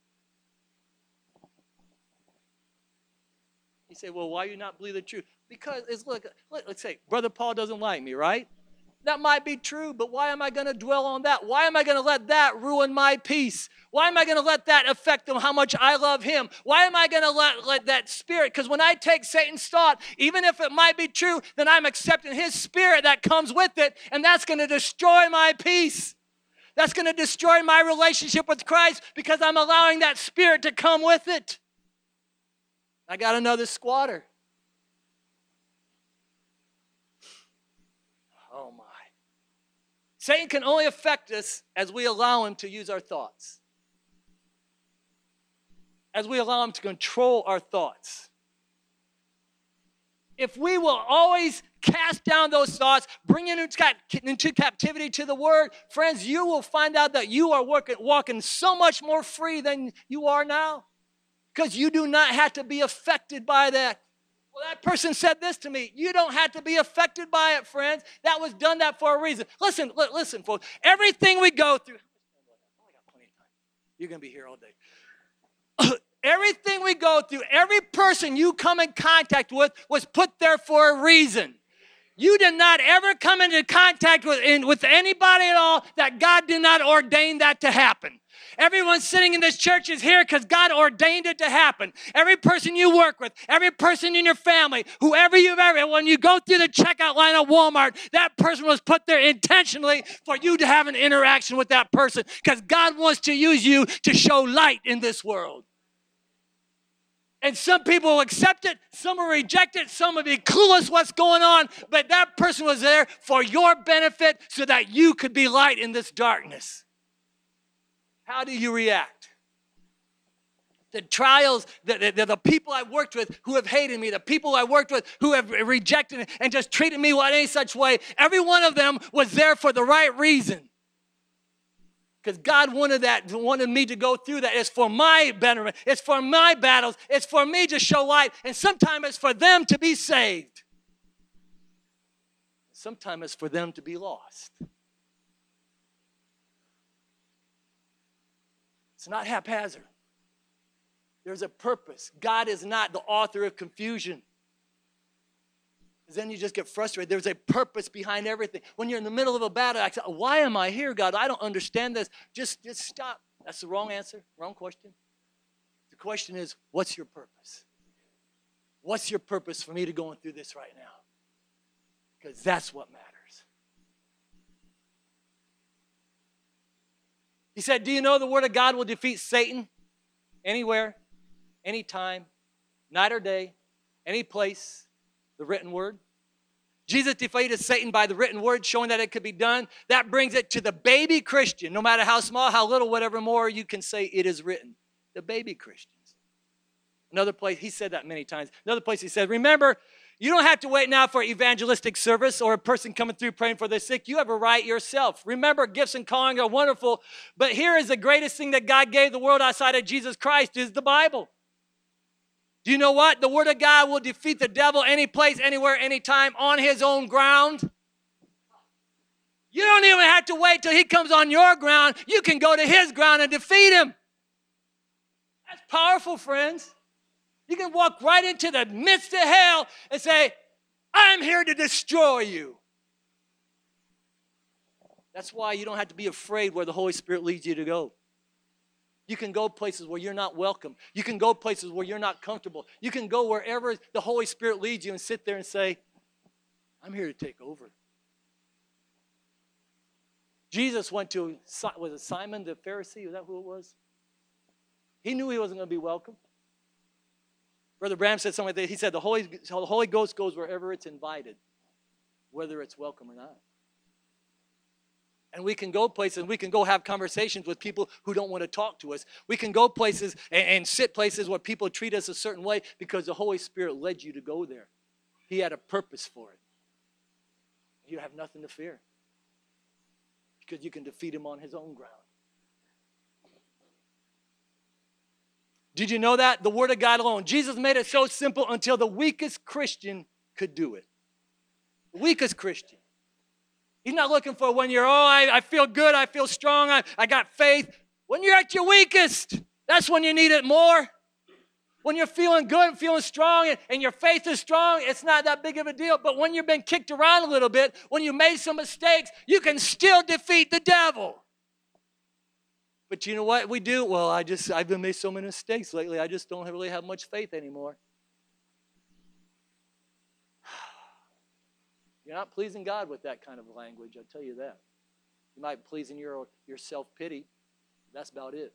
You say, well, why are you not believe the truth? Because let's say, Brother Paul doesn't like me, right? That might be true, but why am I going to dwell on that? Why am I going to let that ruin my peace? Why am I going to let that affect how much I love him? Why am I going to let that spirit? Because when I take Satan's thought, even if it might be true, then I'm accepting his spirit that comes with it, and that's going to destroy my peace. That's going to destroy my relationship with Christ because I'm allowing that spirit to come with it. I got another squatter. Oh my. Satan can only affect us as we allow him to use our thoughts. As we allow him to control our thoughts. If we will always cast down those thoughts, bring it into captivity to the word, friends, you will find out that you are walking so much more free than you are now. Because you do not have to be affected by that. Well, that person said this to me. You don't have to be affected by it, friends. That was done that for a reason. Listen, folks. Everything we go through. Oh, I got plenty of time. You're going to be here all day. Everything we go through, every person you come in contact with was put there for a reason. You did not ever come into contact with anybody at all that God did not ordain that to happen. Everyone sitting in this church is here because God ordained it to happen. Every person you work with, every person in your family, whoever you've ever, when you go through the checkout line at Walmart, that person was put there intentionally for you to have an interaction with that person because God wants to use you to show light in this world. And some people will accept it, some will reject it, some will be clueless what's going on, but that person was there for your benefit so that you could be light in this darkness. How do you react? The trials, the people I worked with who have hated me, the people I worked with who have rejected me and just treated me in any such way, every one of them was there for the right reason. Because God wanted me to go through that. It's for my betterment. It's for my battles. It's for me to show light. And sometimes it's for them to be saved. Sometimes it's for them to be lost. It's not haphazard. There's a purpose. God is not the author of confusion. Because then you just get frustrated. There's a purpose behind everything. When you're in the middle of a battle, I say, why am I here, God? I don't understand this. Just stop. That's the wrong answer, wrong question. The question is, what's your purpose? What's your purpose for me to go through this right now? Because that's what matters. He said, do you know the word of God will defeat Satan anywhere, anytime, night or day, any place, the written word? Jesus defeated Satan by the written word, showing that it could be done. That brings it to the baby Christian, no matter how small, how little, whatever more, you can say it is written. The baby Christians. Another place, he said that many times. Another place he said, remember, you don't have to wait now for evangelistic service or a person coming through praying for the sick. You have a right yourself. Remember, gifts and calling are wonderful, but here is the greatest thing that God gave the world outside of Jesus Christ is the Bible. Do you know what? The Word of God will defeat the devil any place, anywhere, anytime, on his own ground. You don't even have to wait till he comes on your ground. You can go to his ground and defeat him. That's powerful, friends. You can walk right into the midst of hell and say, I'm here to destroy you. That's why you don't have to be afraid where the Holy Spirit leads you to go. You can go places where you're not welcome. You can go places where you're not comfortable. You can go wherever the Holy Spirit leads you and sit there and say, I'm here to take over. Jesus went to, was it Simon the Pharisee? Was that who it was? He knew he wasn't going to be welcome. Brother Bram said something like that. He said the Holy Ghost goes wherever it's invited, whether it's welcome or not. And we can go places and we can go have conversations with people who don't want to talk to us. We can go places and sit places where people treat us a certain way because the Holy Spirit led you to go there. He had a purpose for it. You have nothing to fear. because you can defeat him on his own ground. Did you know that? The Word of God alone. Jesus made it so simple until the weakest Christian could do it. The weakest Christian. He's not looking for when you're, I feel good, I feel strong, I got faith. When you're at your weakest, that's when you need it more. When you're feeling good, feeling strong, and your faith is strong, it's not that big of a deal. But when you've been kicked around a little bit, when you made some mistakes, you can still defeat the devil. But you know what we do? Well, I've been made so many mistakes lately, I just don't really have much faith anymore. You're not pleasing God with that kind of language, I'll tell you that. You might be pleasing your self-pity. That's about it.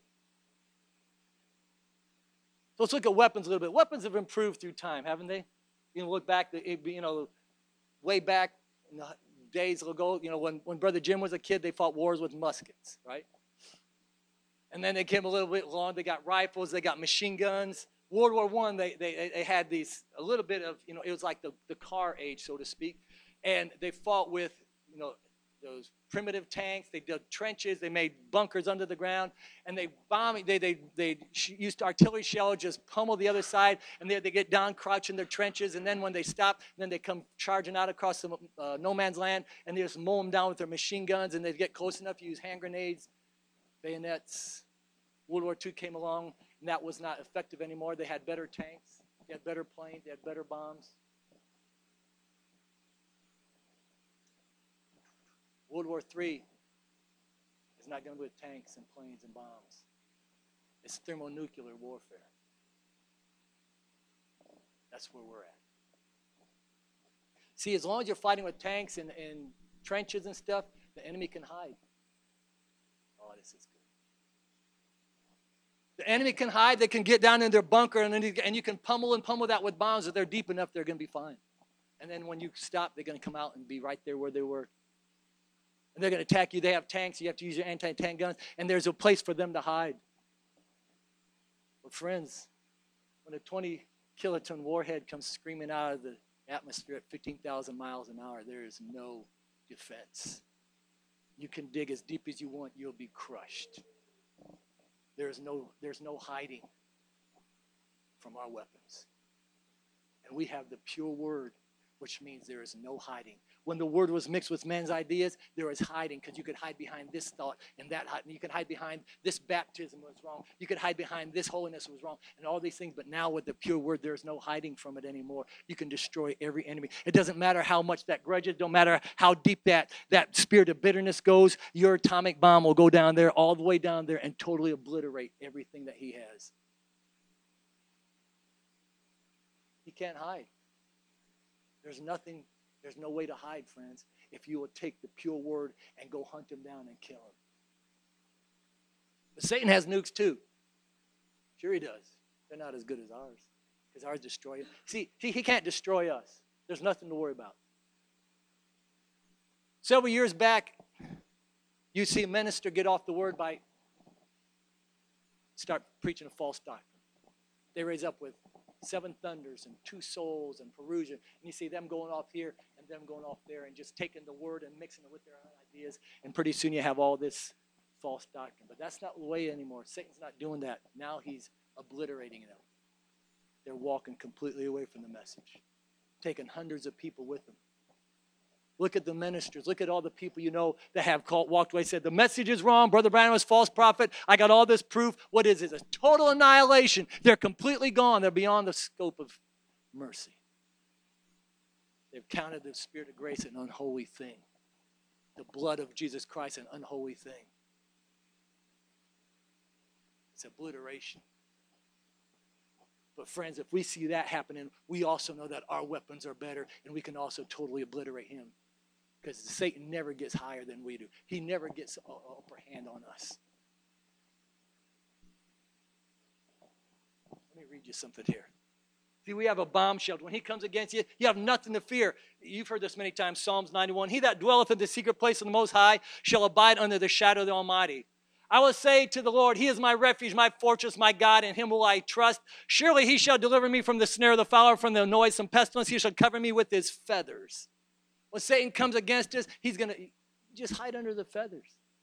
So let's look at weapons a little bit. Weapons have improved through time, haven't they? You can look back, way back in the days ago, when Brother Jim was a kid, they fought wars with muskets, right? And then they came a little bit along. They got rifles. They got machine guns. World War I, they had these, a little bit of, it was like the car age, so to speak. And they fought with, those primitive tanks. They dug trenches. They made bunkers under the ground. And they bombed. They used artillery shells, just pummel the other side. And they get down, crouch in their trenches. And then when they stop, then they come charging out across the no man's land. And they just mow them down with their machine guns. And they get close enough to use hand grenades, bayonets. World War II came along, and that was not effective anymore. They had better tanks. They had better planes. They had better bombs. World War III is not going to be with tanks and planes and bombs. It's thermonuclear warfare. That's where we're at. See, as long as you're fighting with tanks and trenches and stuff, the enemy can hide. Oh, this is good. The enemy can hide. They can get down in their bunker, and you can pummel that with bombs. If they're deep enough, they're going to be fine. And then when you stop, they're going to come out and be right there where they were. And they're going to attack you. They have tanks. You have to use your anti-tank guns. And there's a place for them to hide. But friends, when a 20-kiloton warhead comes screaming out of the atmosphere at 15,000 miles an hour, there is no defense. You can dig as deep as you want. You'll be crushed. There's no hiding from our weapons. And we have the pure word, which means there is no hiding. When the word was mixed with men's ideas, there was hiding, because you could hide behind this thought and that. And you could hide behind this baptism was wrong. You could hide behind this holiness was wrong and all these things. But now with the pure word, there's no hiding from it anymore. You can destroy every enemy. It doesn't matter how much that grudge is. Don't matter how deep that spirit of bitterness goes. Your atomic bomb will go down there, all the way down there, and totally obliterate everything that he has. He can't hide. There's no way to hide, friends, if you will take the pure word and go hunt him down and kill him. But Satan has nukes too. Sure he does. They're not as good as ours, because ours destroy him. See, he can't destroy us. There's nothing to worry about. Several years back, you see a minister get off the word by start preaching a false doctrine. They raise up with 7 thunders and 2 souls and Perusia. And you see them going off here and them going off there and just taking the word and mixing it with their own ideas. And pretty soon you have all this false doctrine. But that's not the way anymore. Satan's not doing that. Now he's obliterating them. They're walking completely away from the message, taking hundreds of people with them. Look at the ministers. Look at all the people that have walked away, said, the message is wrong. Brother Branham was a false prophet. I got all this proof. What is it? It's a total annihilation. They're completely gone. They're beyond the scope of mercy. They've counted the spirit of grace an unholy thing. The blood of Jesus Christ an unholy thing. It's obliteration. But friends, if we see that happening, we also know that our weapons are better, and we can also totally obliterate him. Because Satan never gets higher than we do. He never gets an upper hand on us. Let me read you something here. See, we have a bomb shelter. When he comes against you, you have nothing to fear. You've heard this many times, Psalms 91. He that dwelleth in the secret place of the Most High shall abide under the shadow of the Almighty. I will say to the Lord, he is my refuge, my fortress, my God, in him will I trust. Surely he shall deliver me from the snare of the fowler, from the noisome pestilence. He shall cover me with his feathers. When Satan comes against us, he's going to just hide under the feathers.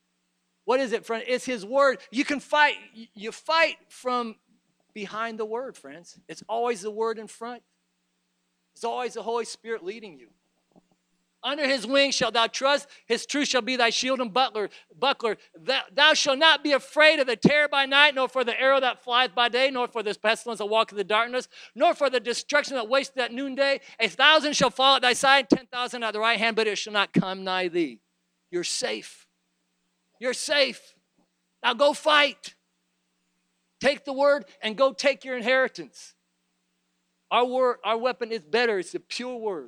What is it, friend? It's his word. You can fight. You fight from behind the word, friends. It's always the word in front. It's always the Holy Spirit leading you. Under his wings shalt thou trust. His truth shall be thy shield and buckler. Thou shalt not be afraid of the terror by night, nor for the arrow that flieth by day, nor for the pestilence that walketh in the darkness, nor for the destruction that wasteth at noonday. 1,000 shall fall at thy side, 10,000 at the right hand, but it shall not come nigh thee. You're safe. You're safe. Now go fight. Take the word and go take your inheritance. Our weapon is better. It's a pure word.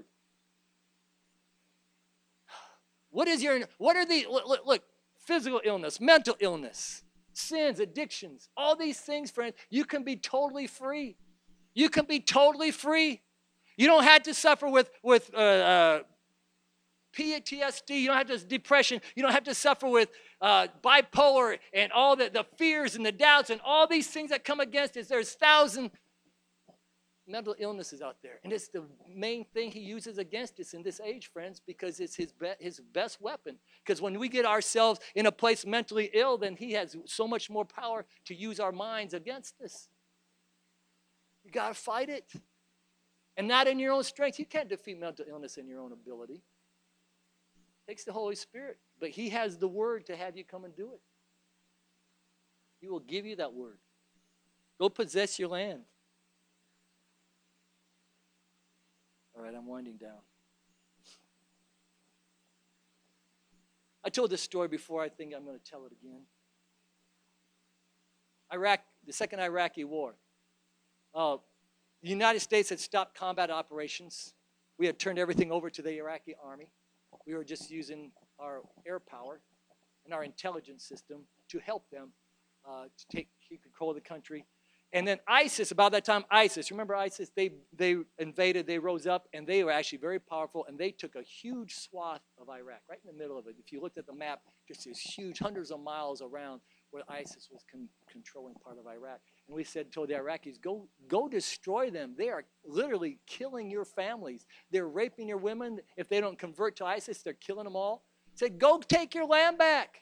What are the, look, physical illness, mental illness, sins, addictions, all these things, friends, you can be totally free. You can be totally free. You don't have to suffer with PTSD. You don't have to depression. You don't have to suffer with bipolar and all the fears and the doubts and all these things that come against us. There's 1,000 mental illnesses out there. And it's the main thing he uses against us in this age, friends, because it's his best weapon. Because when we get ourselves in a place mentally ill, then he has so much more power to use our minds against us. You got to fight it. And not in your own strength. You can't defeat mental illness in your own ability. It takes the Holy Spirit. But he has the word to have you come and do it. He will give you that word. Go possess your land. All right, I'm winding down. I told this story before. I think I'm going to tell it again. Iraq, the second Iraqi war. The United States had stopped combat operations. We had turned everything over to the Iraqi army. We were just using our air power and our intelligence system to help them to keep control of the country. And then ISIS, about that time, remember ISIS? They invaded, they rose up, and they were actually very powerful, and they took a huge swath of Iraq, right in the middle of it. If you looked at the map, just this huge, hundreds of miles around where ISIS was controlling part of Iraq. And we told the Iraqis, go destroy them. They are literally killing your families. They're raping your women. If they don't convert to ISIS, they're killing them all. Said, go take your land back.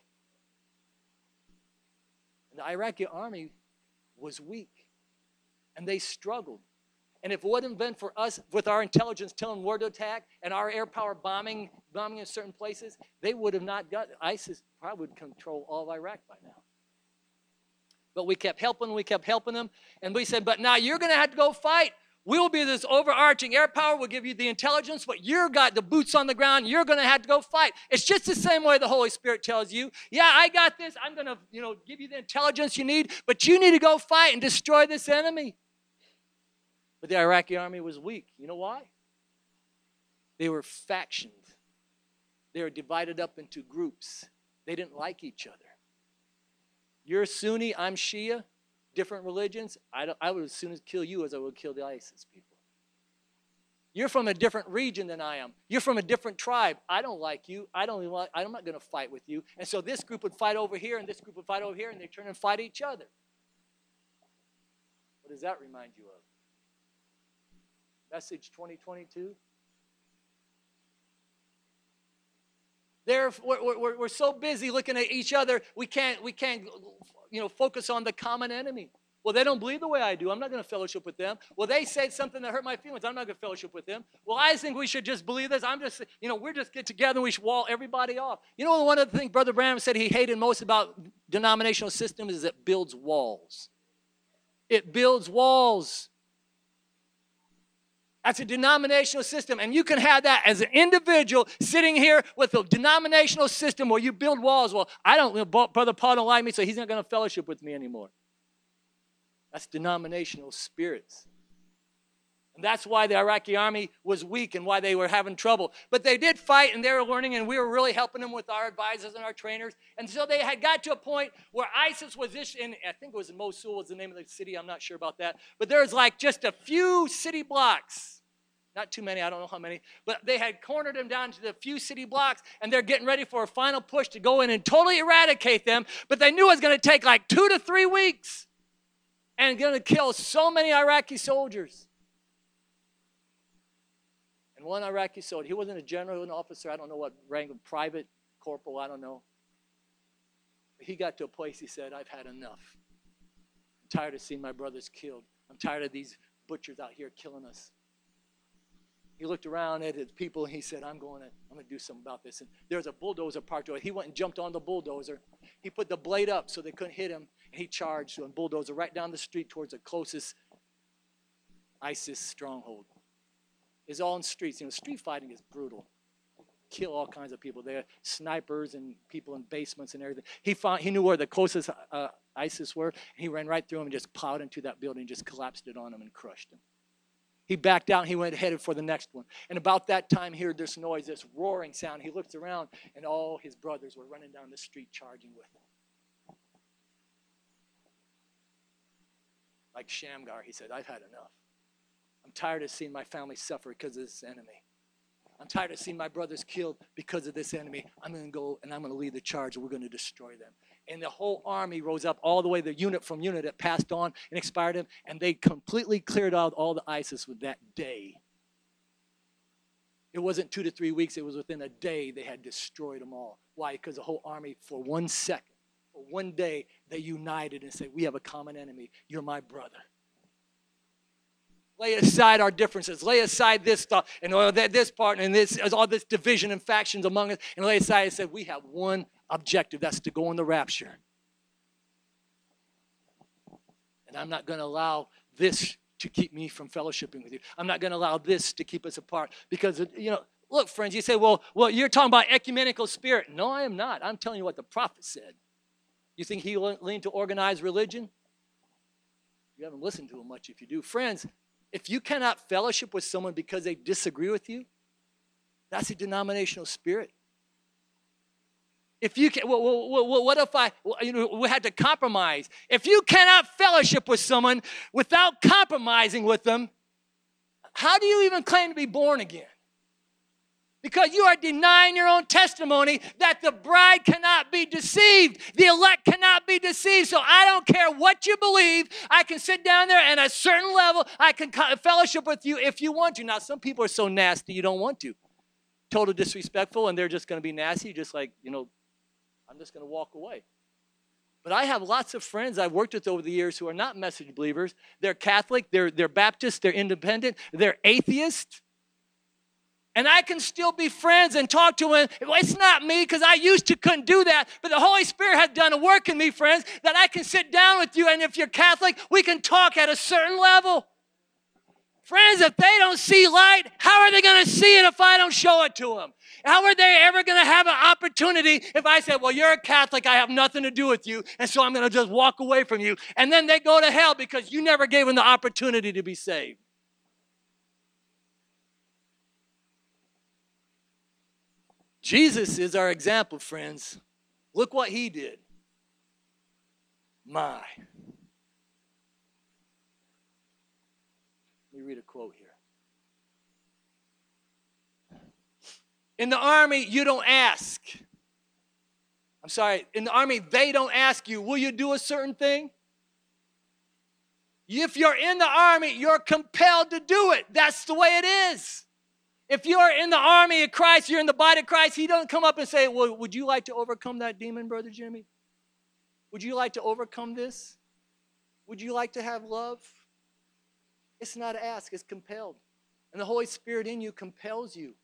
And the Iraqi army was weak. And they struggled. And if it wouldn't have been for us with our intelligence telling them where to attack and our air power bombing in certain places, they would have not got, ISIS probably would control all of Iraq by now. But we kept helping them. And we said, but now you're going to have to go fight. We'll be this overarching air power. We'll give you the intelligence, but you've got the boots on the ground. You're going to have to go fight. It's just the same way the Holy Spirit tells you, yeah, I got this. I'm going to, give you the intelligence you need, but you need to go fight and destroy this enemy. But the Iraqi army was weak. You know why? They were factioned. They were divided up into groups. They didn't like each other. You're Sunni, I'm Shia. Different religions, I would as soon as kill you as I would kill the ISIS people. You're from a different region than I am. You're from a different tribe. I don't like you. I'm not going to fight with you. And so this group would fight over here, and this group would fight over here, and they turn and fight each other. What does that remind you of? Message 2022? We're so busy looking at each other, we can't focus on the common enemy. Well, they don't believe the way I do. I'm not going to fellowship with them. Well, they said something that hurt my feelings. I'm not going to fellowship with them. Well, I think we should just believe this. We're just get together and we should wall everybody off. One of the things Brother Branham said he hated most about denominational system is it builds walls. It builds walls. That's a denominational system, and you can have that as an individual sitting here with a denominational system where you build walls. Well, Brother Paul don't like me, so he's not going to fellowship with me anymore. That's denominational spirits. And that's why the Iraqi army was weak and why they were having trouble. But they did fight, and they were learning, and we were really helping them with our advisors and our trainers. And so they had got to a point where ISIS was in, I think it was in Mosul was the name of the city. I'm not sure about that. But there was like just a few city blocks. Not too many, I don't know how many. But they had cornered them down to the few city blocks, and they're getting ready for a final push to go in and totally eradicate them. But they knew it was going to take like 2 to 3 weeks and going to kill so many Iraqi soldiers. And one Iraqi soldier, he wasn't a general, an officer, I don't know what rank, private, corporal, I don't know. He got to a place, he said, I've had enough. I'm tired of seeing my brothers killed. I'm tired of these butchers out here killing us. He looked around at his people and he said, I'm going to do something about this. And there's a bulldozer parked over. He went and jumped on the bulldozer. He put the blade up so they couldn't hit him. And he charged on bulldozer right down the street towards the closest ISIS stronghold. It's all in streets. Street fighting is brutal. Kill all kinds of people there. Snipers and people in basements and everything. He knew where the closest ISIS were. And he ran right through them and just plowed into that building and just collapsed it on them and crushed them. He backed out and he went headed for the next one. And about that time, he heard this noise, this roaring sound. He looked around and all his brothers were running down the street charging with him. Like Shamgar, he said, I've had enough. I'm tired of seeing my family suffer because of this enemy. I'm tired of seeing my brothers killed because of this enemy. I'm going to go and I'm going to lead the charge and we're going to destroy them. And the whole army rose up all the way, the unit from unit that passed on and expired him, and they completely cleared out all the ISIS with that day. It wasn't 2 to 3 weeks. It was within a day they had destroyed them all. Why? Because the whole army, for 1 second, for one day, they united and said, we have a common enemy. You're my brother. Lay aside our differences. Lay aside this stuff and this part and this, all this division and factions among us. And lay aside and said, we have one objective. That's to go in the rapture. And I'm not going to allow this to keep me from fellowshipping with you. I'm not going to allow this to keep us apart. Because, look, friends, you say, well, you're talking about ecumenical spirit. No, I am not. I'm telling you what the prophet said. You think he leaned to organized religion? You haven't listened to him much if you do. Friends, if you cannot fellowship with someone because they disagree with you, that's a denominational spirit. If you can, what if we had to compromise? If you cannot fellowship with someone without compromising with them, how do you even claim to be born again? Because you are denying your own testimony that the bride cannot be deceived. The elect cannot be deceived. So I don't care what you believe. I can sit down there and at a certain level, I can fellowship with you if you want to. Now, some people are so nasty you don't want to. Total disrespectful, and they're just going to be nasty, just like, I'm just going to walk away. But I have lots of friends I've worked with over the years who are not message believers. They're Catholic, they're Baptist, they're independent, they're atheist. And I can still be friends and talk to them. It's not me because I used to couldn't do that. But the Holy Spirit has done a work in me, friends, that I can sit down with you. And if you're Catholic, we can talk at a certain level. Friends, if they don't see light, how are they going to see it if I don't show it to them? How are they ever going to have an opportunity if I say, well, you're a Catholic, I have nothing to do with you, and so I'm going to just walk away from you. And then they go to hell because you never gave them the opportunity to be saved. Jesus is our example, friends. Look what he did. Let me read a quote here. In the army, you don't ask. In the army, they don't ask you, will you do a certain thing? If you're in the army, you're compelled to do it. That's the way it is. If you're in the army of Christ, you're in the body of Christ, he doesn't come up and say, well, would you like to overcome that demon, Brother Jimmy? Would you like to overcome this? Would you like to have love? It's not ask, it's compelled. And the Holy Spirit in you compels you.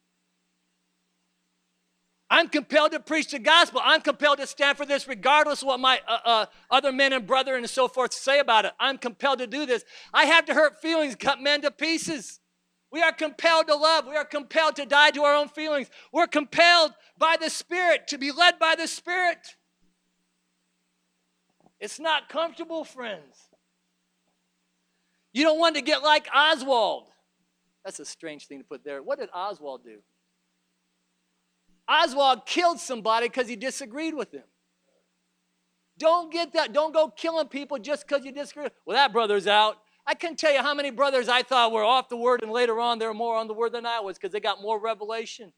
I'm compelled to preach the gospel. I'm compelled to stand for this regardless of what my other men and brethren and so forth say about it. I'm compelled to do this. I have to hurt feelings, cut men to pieces. We are compelled to love. We are compelled to die to our own feelings. We're compelled by the Spirit to be led by the Spirit. It's not comfortable, friends. You don't want to get like Oswald. That's a strange thing to put there. What did Oswald do? Oswald killed somebody because he disagreed with him. Don't get that. Don't go killing people just because you disagree. Well, that brother's out. I couldn't tell you how many brothers I thought were off the word, and later on they were more on the word than I was because they got more revelation.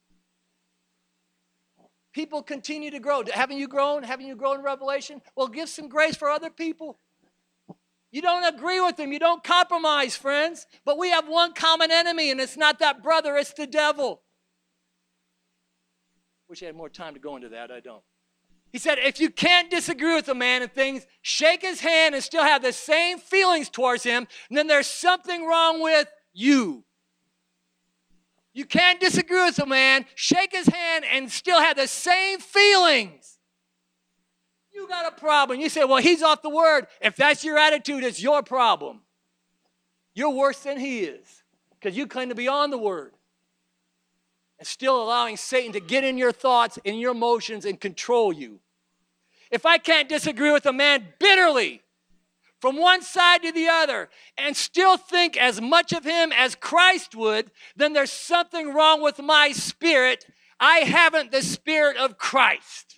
People continue to grow. Haven't you grown? Haven't you grown in revelation? Well, give some grace for other people. You don't agree with them. You don't compromise, friends. But we have one common enemy, and it's not that brother, it's the devil. Wish I had more time to go into that. I don't. He said, if you can't disagree with a man and things, shake his hand and still have the same feelings towards him, then there's something wrong with you. You can't disagree with a man, shake his hand, and still have the same feelings. You got a problem. You say, well, he's off the word. If that's your attitude, it's your problem. You're worse than he is because you claim to be on the word and still allowing Satan to get in your thoughts, in your emotions, and control you. If I can't disagree with a man bitterly from one side to the other and still think as much of him as Christ would, then there's something wrong with my spirit. I haven't the spirit of Christ.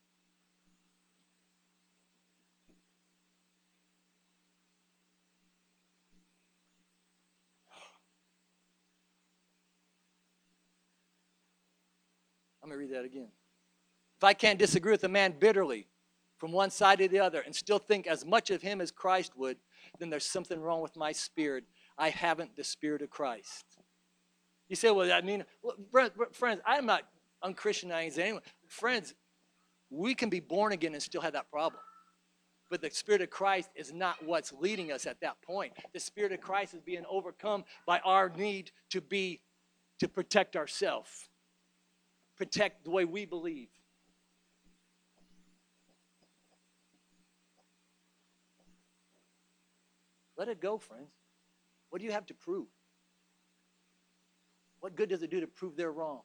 I'm going to read that again. If I can't disagree with a man bitterly from one side to the other and still think as much of him as Christ would, then there's something wrong with my spirit. I haven't the spirit of Christ. You say, well, I mean, friends, I'm not unchristianizing anyone. Friends, we can be born again and still have that problem. But the Spirit of Christ is not what's leading us at that point. The Spirit of Christ is being overcome by our need to protect ourselves, protect the way we believe. Let it go, friends. What do you have to prove? What good does it do to prove they're wrong?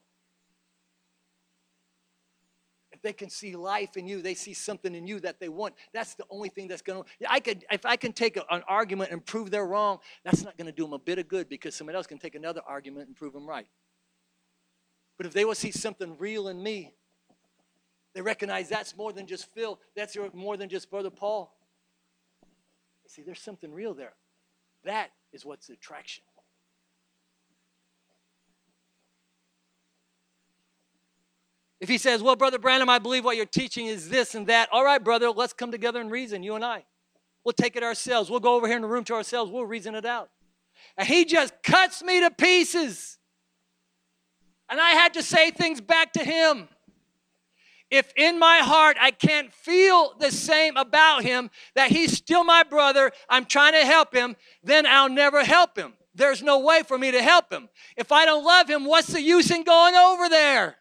If they can see life in you, they see something in you that they want. That's the only thing that's going to... If I can take an argument and prove they're wrong, that's not going to do them a bit of good because somebody else can take another argument and prove them right. But if they will see something real in me, they recognize that's more than just Phil. That's more than just Brother Paul. See, there's something real there. That is what's the attraction. If he says, well, Brother Branham, I believe what you're teaching is this and that. All right, brother, let's come together and reason, you and I. We'll take it ourselves. We'll go over here in the room to ourselves. We'll reason it out. And he just cuts me to pieces. And I had to say things back to him. If in my heart I can't feel the same about him, that he's still my brother, I'm trying to help him, then I'll never help him. There's no way for me to help him. If I don't love him, what's the use in going over there?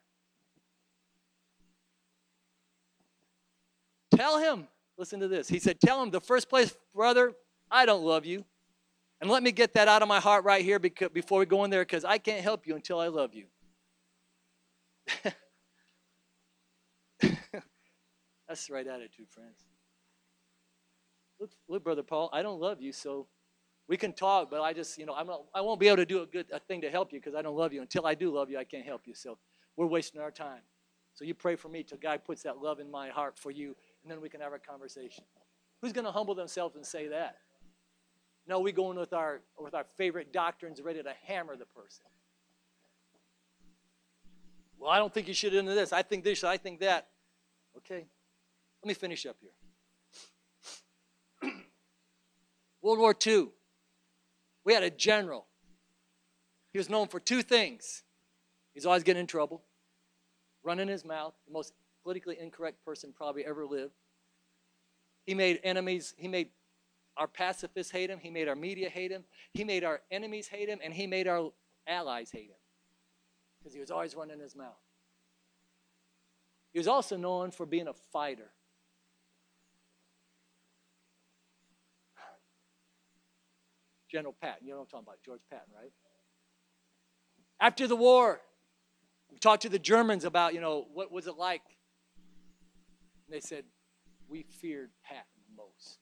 Tell him, listen to this. He said, tell him, the first place, brother, I don't love you. And let me get that out of my heart right here before we go in there, because I can't help you until I love you. That's the right attitude, friends. Look, Brother Paul, I don't love you, so we can talk, but I won't be able to do a thing to help you because I don't love you. Until I do love you, I can't help you. So we're wasting our time. So you pray for me till God puts that love in my heart for you, and then we can have a conversation. Who's going to humble themselves and say that? No, we go in with our favorite doctrines ready to hammer the person. Well, I don't think you should do this. I think this, I think that. Okay, let me finish up here. World War II, we had a general. He was known for two things. He's always getting in trouble, running his mouth, the most politically incorrect person probably ever lived. He made enemies. He made our pacifists hate him. He made our media hate him. He made our enemies hate him, and he made our allies hate him because he was always running his mouth. He was also known for being a fighter. General Patton, you know what I'm talking about, George Patton, right? After the war, we talked to the Germans about, what was it like? And they said, we feared Patton most.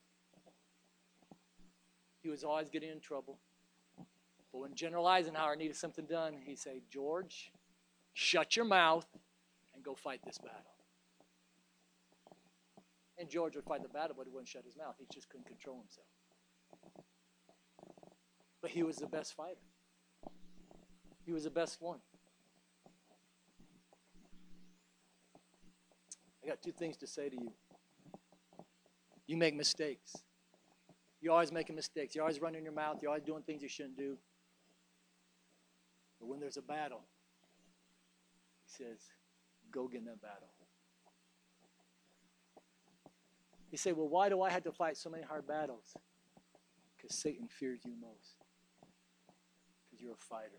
He was always getting in trouble. But when General Eisenhower needed something done, he'd say, George, shut your mouth and go fight this battle. And George would fight the battle, but he wouldn't shut his mouth. He just couldn't control himself. But he was the best fighter. He was the best one. I got two things to say to you. You make mistakes. You're always making mistakes. You're always running your mouth. You're always doing things you shouldn't do. But when there's a battle, he says, go get in that battle. You say, well, why do I have to fight so many hard battles? Because Satan fears you most. Because you're a fighter.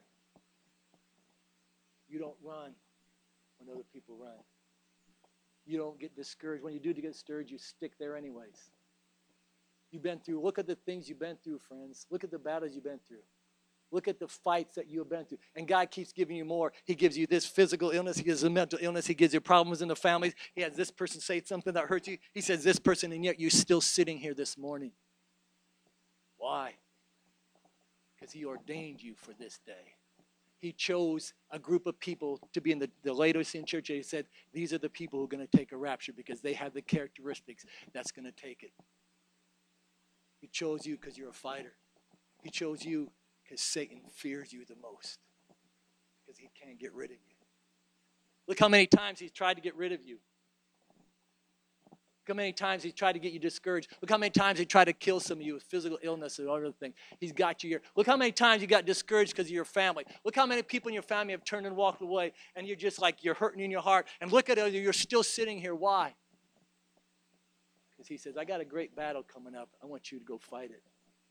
You don't run when other people run. You don't get discouraged. When you do get discouraged, you stick there anyways. You've been through, look at the things you've been through, friends. Look at the battles you've been through. Look at the fights that you have been through. And God keeps giving you more. He gives you this physical illness. He gives you mental illness. He gives you problems in the families. He has this person say something that hurts you. He says this person, and yet you're still sitting here this morning. Why? Because he ordained you for this day. He chose a group of people to be in the Laodicean church. He said, these are the people who are going to take a rapture because they have the characteristics that's going to take it. He chose you because you're a fighter. He chose you because Satan fears you the most. Because he can't get rid of you. Look how many times he's tried to get rid of you. Look how many times he's tried to get you discouraged. Look how many times he tried to kill some of you with physical illness and other things. He's got you here. Look how many times you got discouraged because of your family. Look how many people in your family have turned and walked away, and you're just like, you're hurting in your heart. And look at you, you're still sitting here. Why? Because he says, I got a great battle coming up. I want you to go fight it.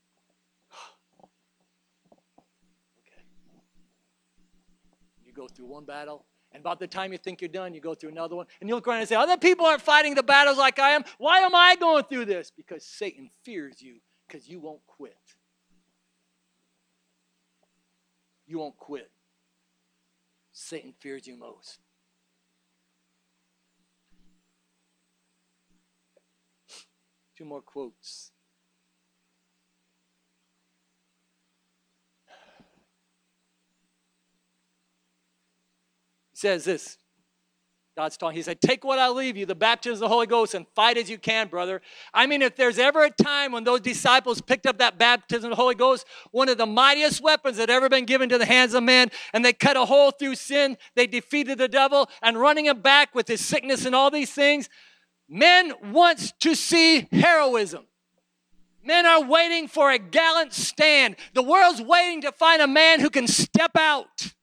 Okay. You go through one battle. And about the time you think you're done, you go through another one. And you look around and say, other people aren't fighting the battles like I am. Why am I going through this? Because Satan fears you because you won't quit. You won't quit. Satan fears you most. Two more quotes. Says this, God's talking, he said, take what I leave you, the baptism of the Holy Ghost, and fight as you can, brother. I mean, if there's ever a time when those disciples picked up that baptism of the Holy Ghost, one of the mightiest weapons that ever been given to the hands of men, and they cut a hole through sin, they defeated the devil, and running him back with his sickness and all these things, men want to see heroism. Men are waiting for a gallant stand. The world's waiting to find a man who can step out.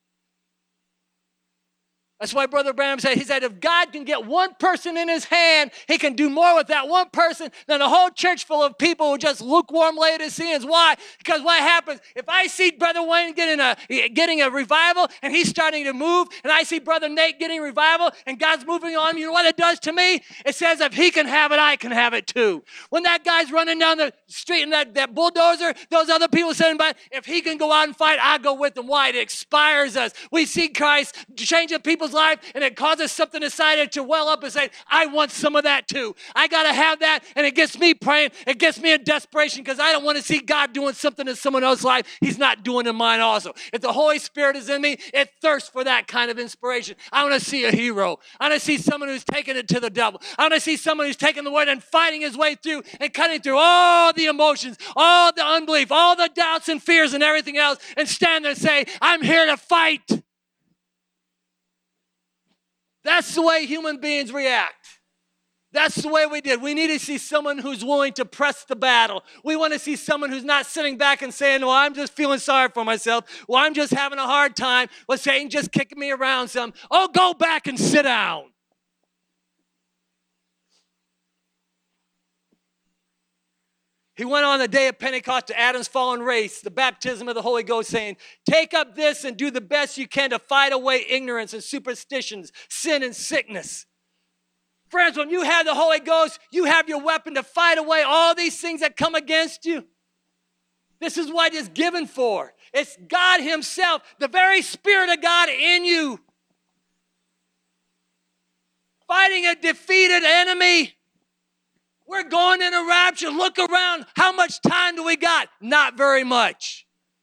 That's why Brother Branham said, he said, if God can get one person in his hand, he can do more with that one person than a whole church full of people who just lukewarm Laodiceans. Why? Because what happens, if I see Brother Wayne getting a revival and he's starting to move, and I see Brother Nate getting revival and God's moving on, you know what it does to me? It says, if he can have it, I can have it too. When that guy's running down the street in that bulldozer, those other people sitting by, if he can go out and fight, I'll go with him. Why? It inspires us. We see Christ changing people's life, and it causes something inside to well up and say, I want some of that too. I got to have that, and it gets me praying. It gets me in desperation because I don't want to see God doing something in someone else's life he's not doing in mine also. If the Holy Spirit is in me, it thirsts for that kind of inspiration. I want to see a hero. I want to see someone who's taking it to the devil. I want to see someone who's taking the word and fighting his way through and cutting through all the emotions, all the unbelief, all the doubts and fears and everything else, and stand there and say, I'm here to fight. That's the way human beings react. That's the way we did. We need to see someone who's willing to press the battle. We want to see someone who's not sitting back and saying, well, I'm just feeling sorry for myself. Well, I'm just having a hard time. Well, Satan just kicking me around some. Oh, go back and sit down. He went on the day of Pentecost to Adam's fallen race, the baptism of the Holy Ghost, saying, take up this and do the best you can to fight away ignorance and superstitions, sin and sickness. Friends, when you have the Holy Ghost, you have your weapon to fight away all these things that come against you. This is what it's given for. It's God himself, the very Spirit of God in you. Fighting a defeated enemy. We're going in a rapture. Look around. How much time do we got? Not very much.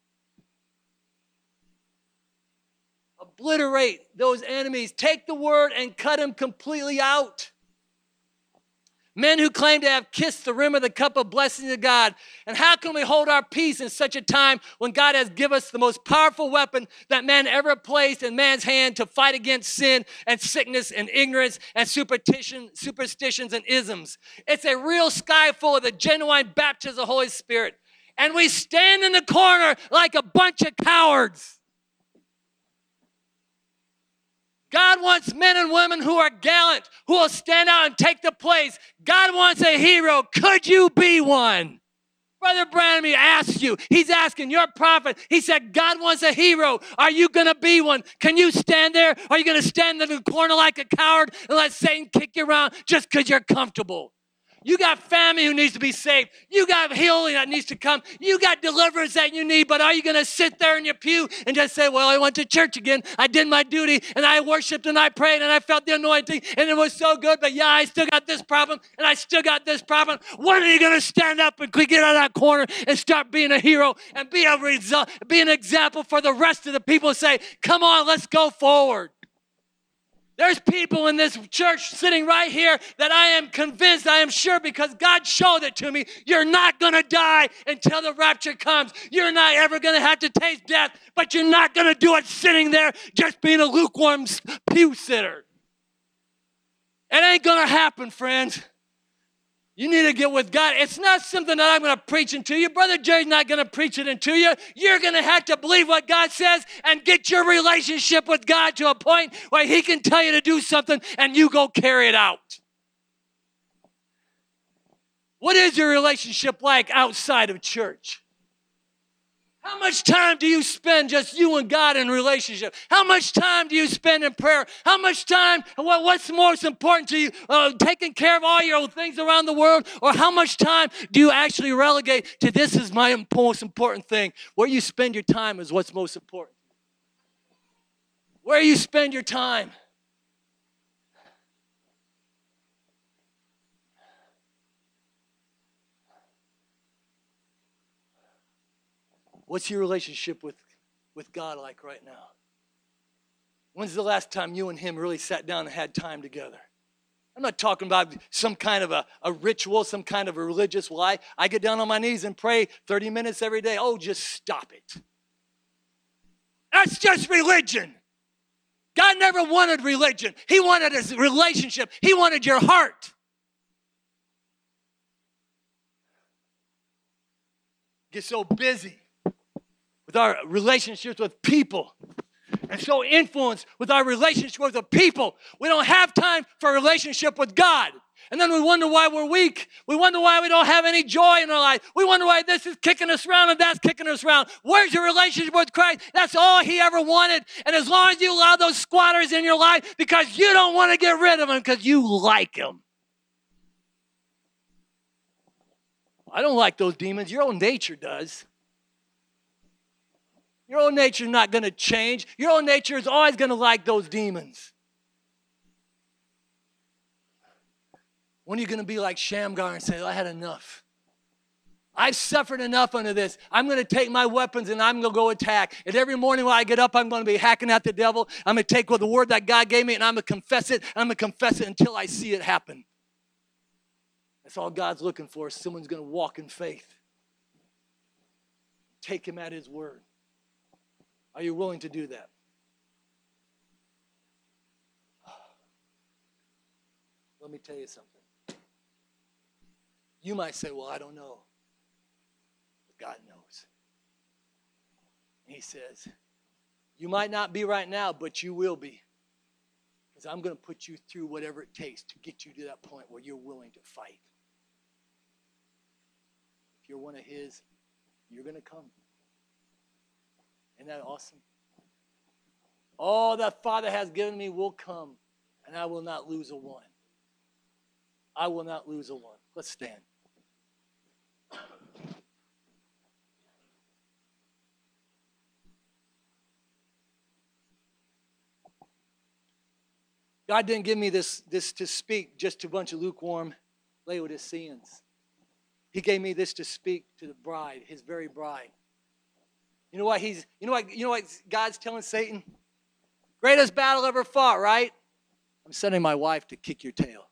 Obliterate those enemies. Take the word and cut them completely out. Men who claim to have kissed the rim of the cup of blessings of God. And how can we hold our peace in such a time when God has given us the most powerful weapon that man ever placed in man's hand to fight against sin and sickness and ignorance and superstitions and isms? It's a real sky full of the genuine baptism of the Holy Spirit. And we stand in the corner like a bunch of cowards. God wants men and women who are gallant, who will stand out and take the place. God wants a hero. Could you be one? Brother Branham asks you, he's asking your prophet, he said, God wants a hero. Are you going to be one? Can you stand there? Are you going to stand in the corner like a coward and let Satan kick you around just because you're comfortable? You got family who needs to be saved. You got healing that needs to come. You got deliverance that you need, but are you going to sit there in your pew and just say, well, I went to church again. I did my duty, and I worshiped, and I prayed, and I felt the anointing, and it was so good, but yeah, I still got this problem, and I still got this problem. When are you going to stand up and get out of that corner and start being a hero and be an example for the rest of the people? Say, come on, let's go forward. There's people in this church sitting right here that I am convinced, I am sure, because God showed it to me. You're not going to die until the rapture comes. You're not ever going to have to taste death, but you're not going to do it sitting there just being a lukewarm pew sitter. It ain't going to happen, friends. You need to get with God. It's not something that I'm going to preach into you. Brother Jerry's not going to preach it into you. You're going to have to believe what God says and get your relationship with God to a point where he can tell you to do something and you go carry it out. What is your relationship like outside of church? How much time do you spend just you and God in relationship? How much time do you spend in prayer? How much time, what's most important to you? Taking care of all your things around the world? Or how much time do you actually relegate to this is my most important thing? Where you spend your time is what's most important. Where you spend your time. What's your relationship with God like right now? When's the last time you and him really sat down and had time together? I'm not talking about some kind of a ritual, some kind of a religious lie. I get down on my knees and pray 30 minutes every day. Oh, just stop it. That's just religion. God never wanted religion. He wanted a relationship. He wanted your heart. Get so busy with our relationships with people and so influenced with our relationship with the people. We don't have time for a relationship with God. And then we wonder why we're weak. We wonder why we don't have any joy in our life. We wonder why this is kicking us around and that's kicking us around. Where's your relationship with Christ? That's all he ever wanted. And as long as you allow those squatters in your life because you don't want to get rid of them because you like them. I don't like those demons. Your own nature does. Your own nature is not going to change. Your own nature is always going to like those demons. When are you going to be like Shamgar and say, I had enough? I've suffered enough under this. I'm going to take my weapons and I'm going to go attack. And every morning when I get up, I'm going to be hacking at the devil. I'm going to take the word that God gave me and I'm going to confess it. I'm going to confess it until I see it happen. That's all God's looking for. Someone's going to walk in faith. Take him at his word. Are you willing to do that? Let me tell you something. You might say, well, I don't know. But God knows. He says, you might not be right now, but you will be. Because I'm going to put you through whatever it takes to get you to that point where you're willing to fight. If you're one of his, you're going to come. Isn't that awesome? All that Father has given me will come, and I will not lose a one. I will not lose a one. Let's stand. God didn't give me this to speak just to a bunch of lukewarm Laodiceans. He gave me this to speak to the bride, his very bride. You know what God's telling Satan? Greatest battle ever fought, right? I'm sending my wife to kick your tail.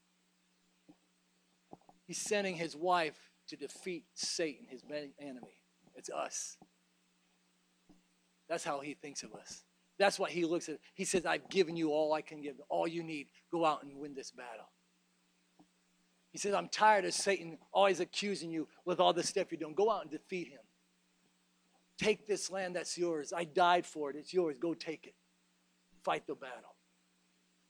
He's sending his wife to defeat Satan, his enemy. It's us. That's how he thinks of us. That's what he looks at. He says, I've given you all I can give, all you need. Go out and win this battle. He says, I'm tired of Satan always accusing you with all the stuff you're doing. Go out and defeat him. Take this land that's yours. I died for it. It's yours. Go take it. Fight the battle.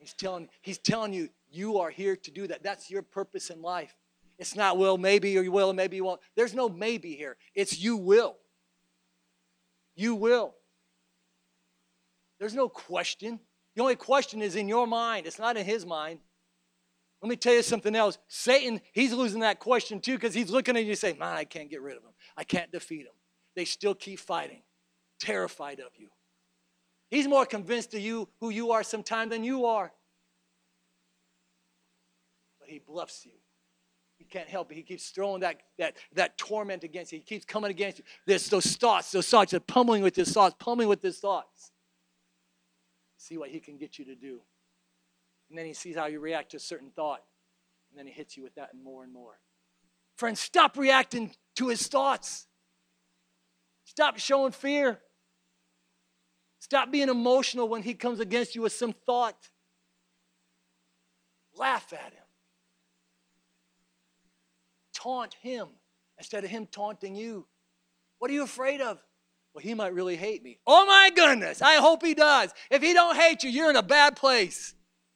He's telling you, you are here to do that. That's your purpose in life. It's not, well, maybe or you will, maybe you won't. There's no maybe here. It's you will. You will. There's no question. The only question is in your mind. It's not in his mind. Let me tell you something else. Satan, he's losing that question too because he's looking at you and saying, man, I can't get rid of him. I can't defeat him. They still keep fighting, terrified of you. He's more convinced of you, who you are sometime than you are. But he bluffs you. He can't help it. He keeps throwing that torment against you. He keeps coming against you. Those thoughts, they're pummeling with his thoughts, See what he can get you to do. And then he sees how you react to a certain thought. And then he hits you with that and more and more. Friends, stop reacting to his thoughts. Stop showing fear. Stop being emotional when he comes against you with some thought. Laugh at him. Taunt him instead of him taunting you. What are you afraid of? Well, he might really hate me. Oh my goodness, I hope he does. If he don't hate you, you're in a bad place.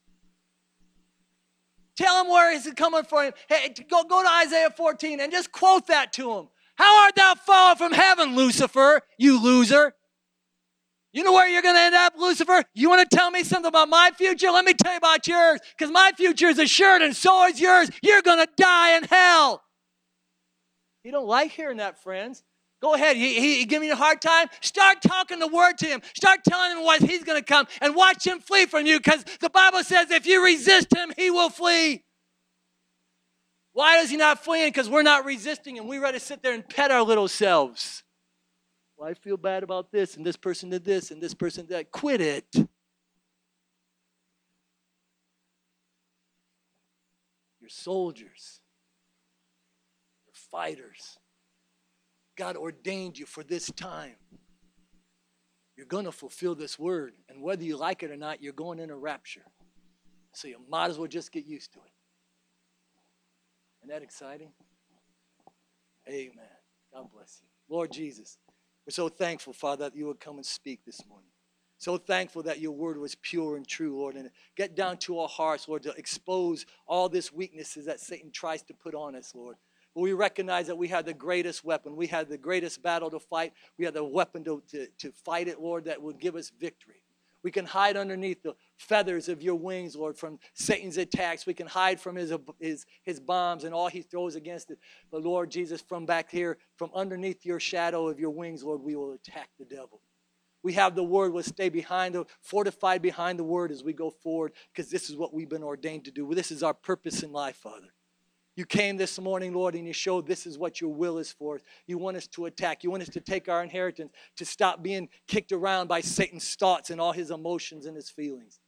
Tell him where he's coming from. Hey, go to Isaiah 14 and just quote that to him. How art thou fallen from heaven, Lucifer, you loser? You know where you're going to end up, Lucifer? You want to tell me something about my future? Let me tell you about yours, because my future is assured and so is yours. You're going to die in hell. You don't like hearing that, friends. Go ahead. He giving you a hard time? Start talking the word to him. Start telling him what he's going to come and watch him flee from you, because the Bible says if you resist him, he will flee. Why is he not fleeing? Because we're not resisting him. We rather sit there and pet our little selves. Well, I feel bad about this, and this person did this, and this person did that. Quit it. You're soldiers. You're fighters. God ordained you for this time. You're going to fulfill this word, and whether you like it or not, you're going in a rapture. So you might as well just get used to it. Isn't that exciting? Amen. God bless you. Lord Jesus, we're so thankful, Father, that you would come and speak this morning. So thankful that your word was pure and true, Lord, and get down to our hearts, Lord, to expose all these weaknesses that Satan tries to put on us, Lord. But we recognize that we have the greatest weapon. We have the greatest battle to fight. We have the weapon to fight it, Lord, that will give us victory. We can hide underneath the feathers of your wings, Lord, from Satan's attacks. We can hide from his bombs and all he throws against it. But, Lord Jesus, from back here, from underneath your shadow of your wings, Lord, we will attack the devil. We have the word. We'll stay fortified behind the word as we go forward, because this is what we've been ordained to do. This is our purpose in life, Father. You came this morning, Lord, and you showed this is what your will is for us. You want us to attack. You want us to take our inheritance, to stop being kicked around by Satan's thoughts and all his emotions and his feelings.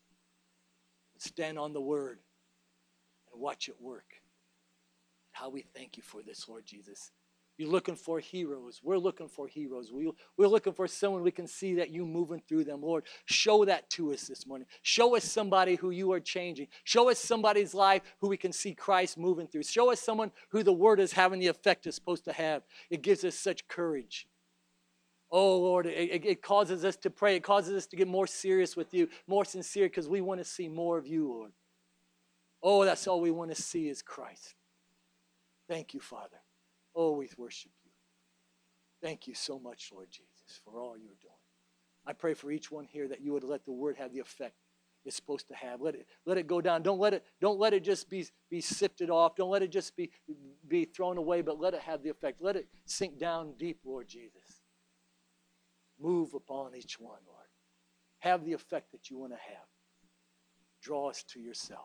Stand on the word and watch it work. How we thank you for this, Lord Jesus. You're looking for heroes. We're looking for heroes. We're looking for someone we can see that you moving through them. Lord, show that to us this morning. Show us somebody who you are changing. Show us somebody's life who we can see Christ moving through. Show us someone who the word is having the effect it's supposed to have. It gives us such courage. Oh, Lord, it causes us to pray. It causes us to get more serious with you, more sincere, because we want to see more of you, Lord. Oh, that's all we want to see is Christ. Thank you, Father. Oh, we worship you. Thank you so much, Lord Jesus, for all you're doing. I pray for each one here that you would let the word have the effect it's supposed to have. Let it go down. Don't let it just be sifted off. Don't let it just be thrown away, but let it have the effect. Let it sink down deep, Lord Jesus. Move upon each one, Lord. Have the effect that you want to have. Draw us to yourself.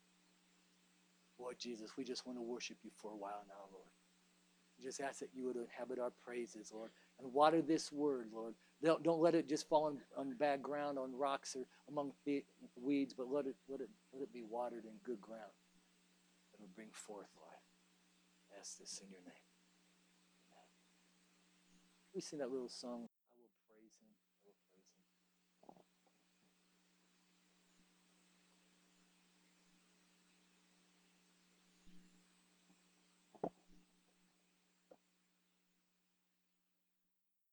Lord Jesus, we just want to worship you for a while now, Lord. We just ask that you would inhabit our praises, Lord, and water this word, Lord. Don't let it just fall on bad ground, on rocks or among weeds, but let it be watered in good ground. It will bring forth life. I ask this in your name. Amen. We sing that little song.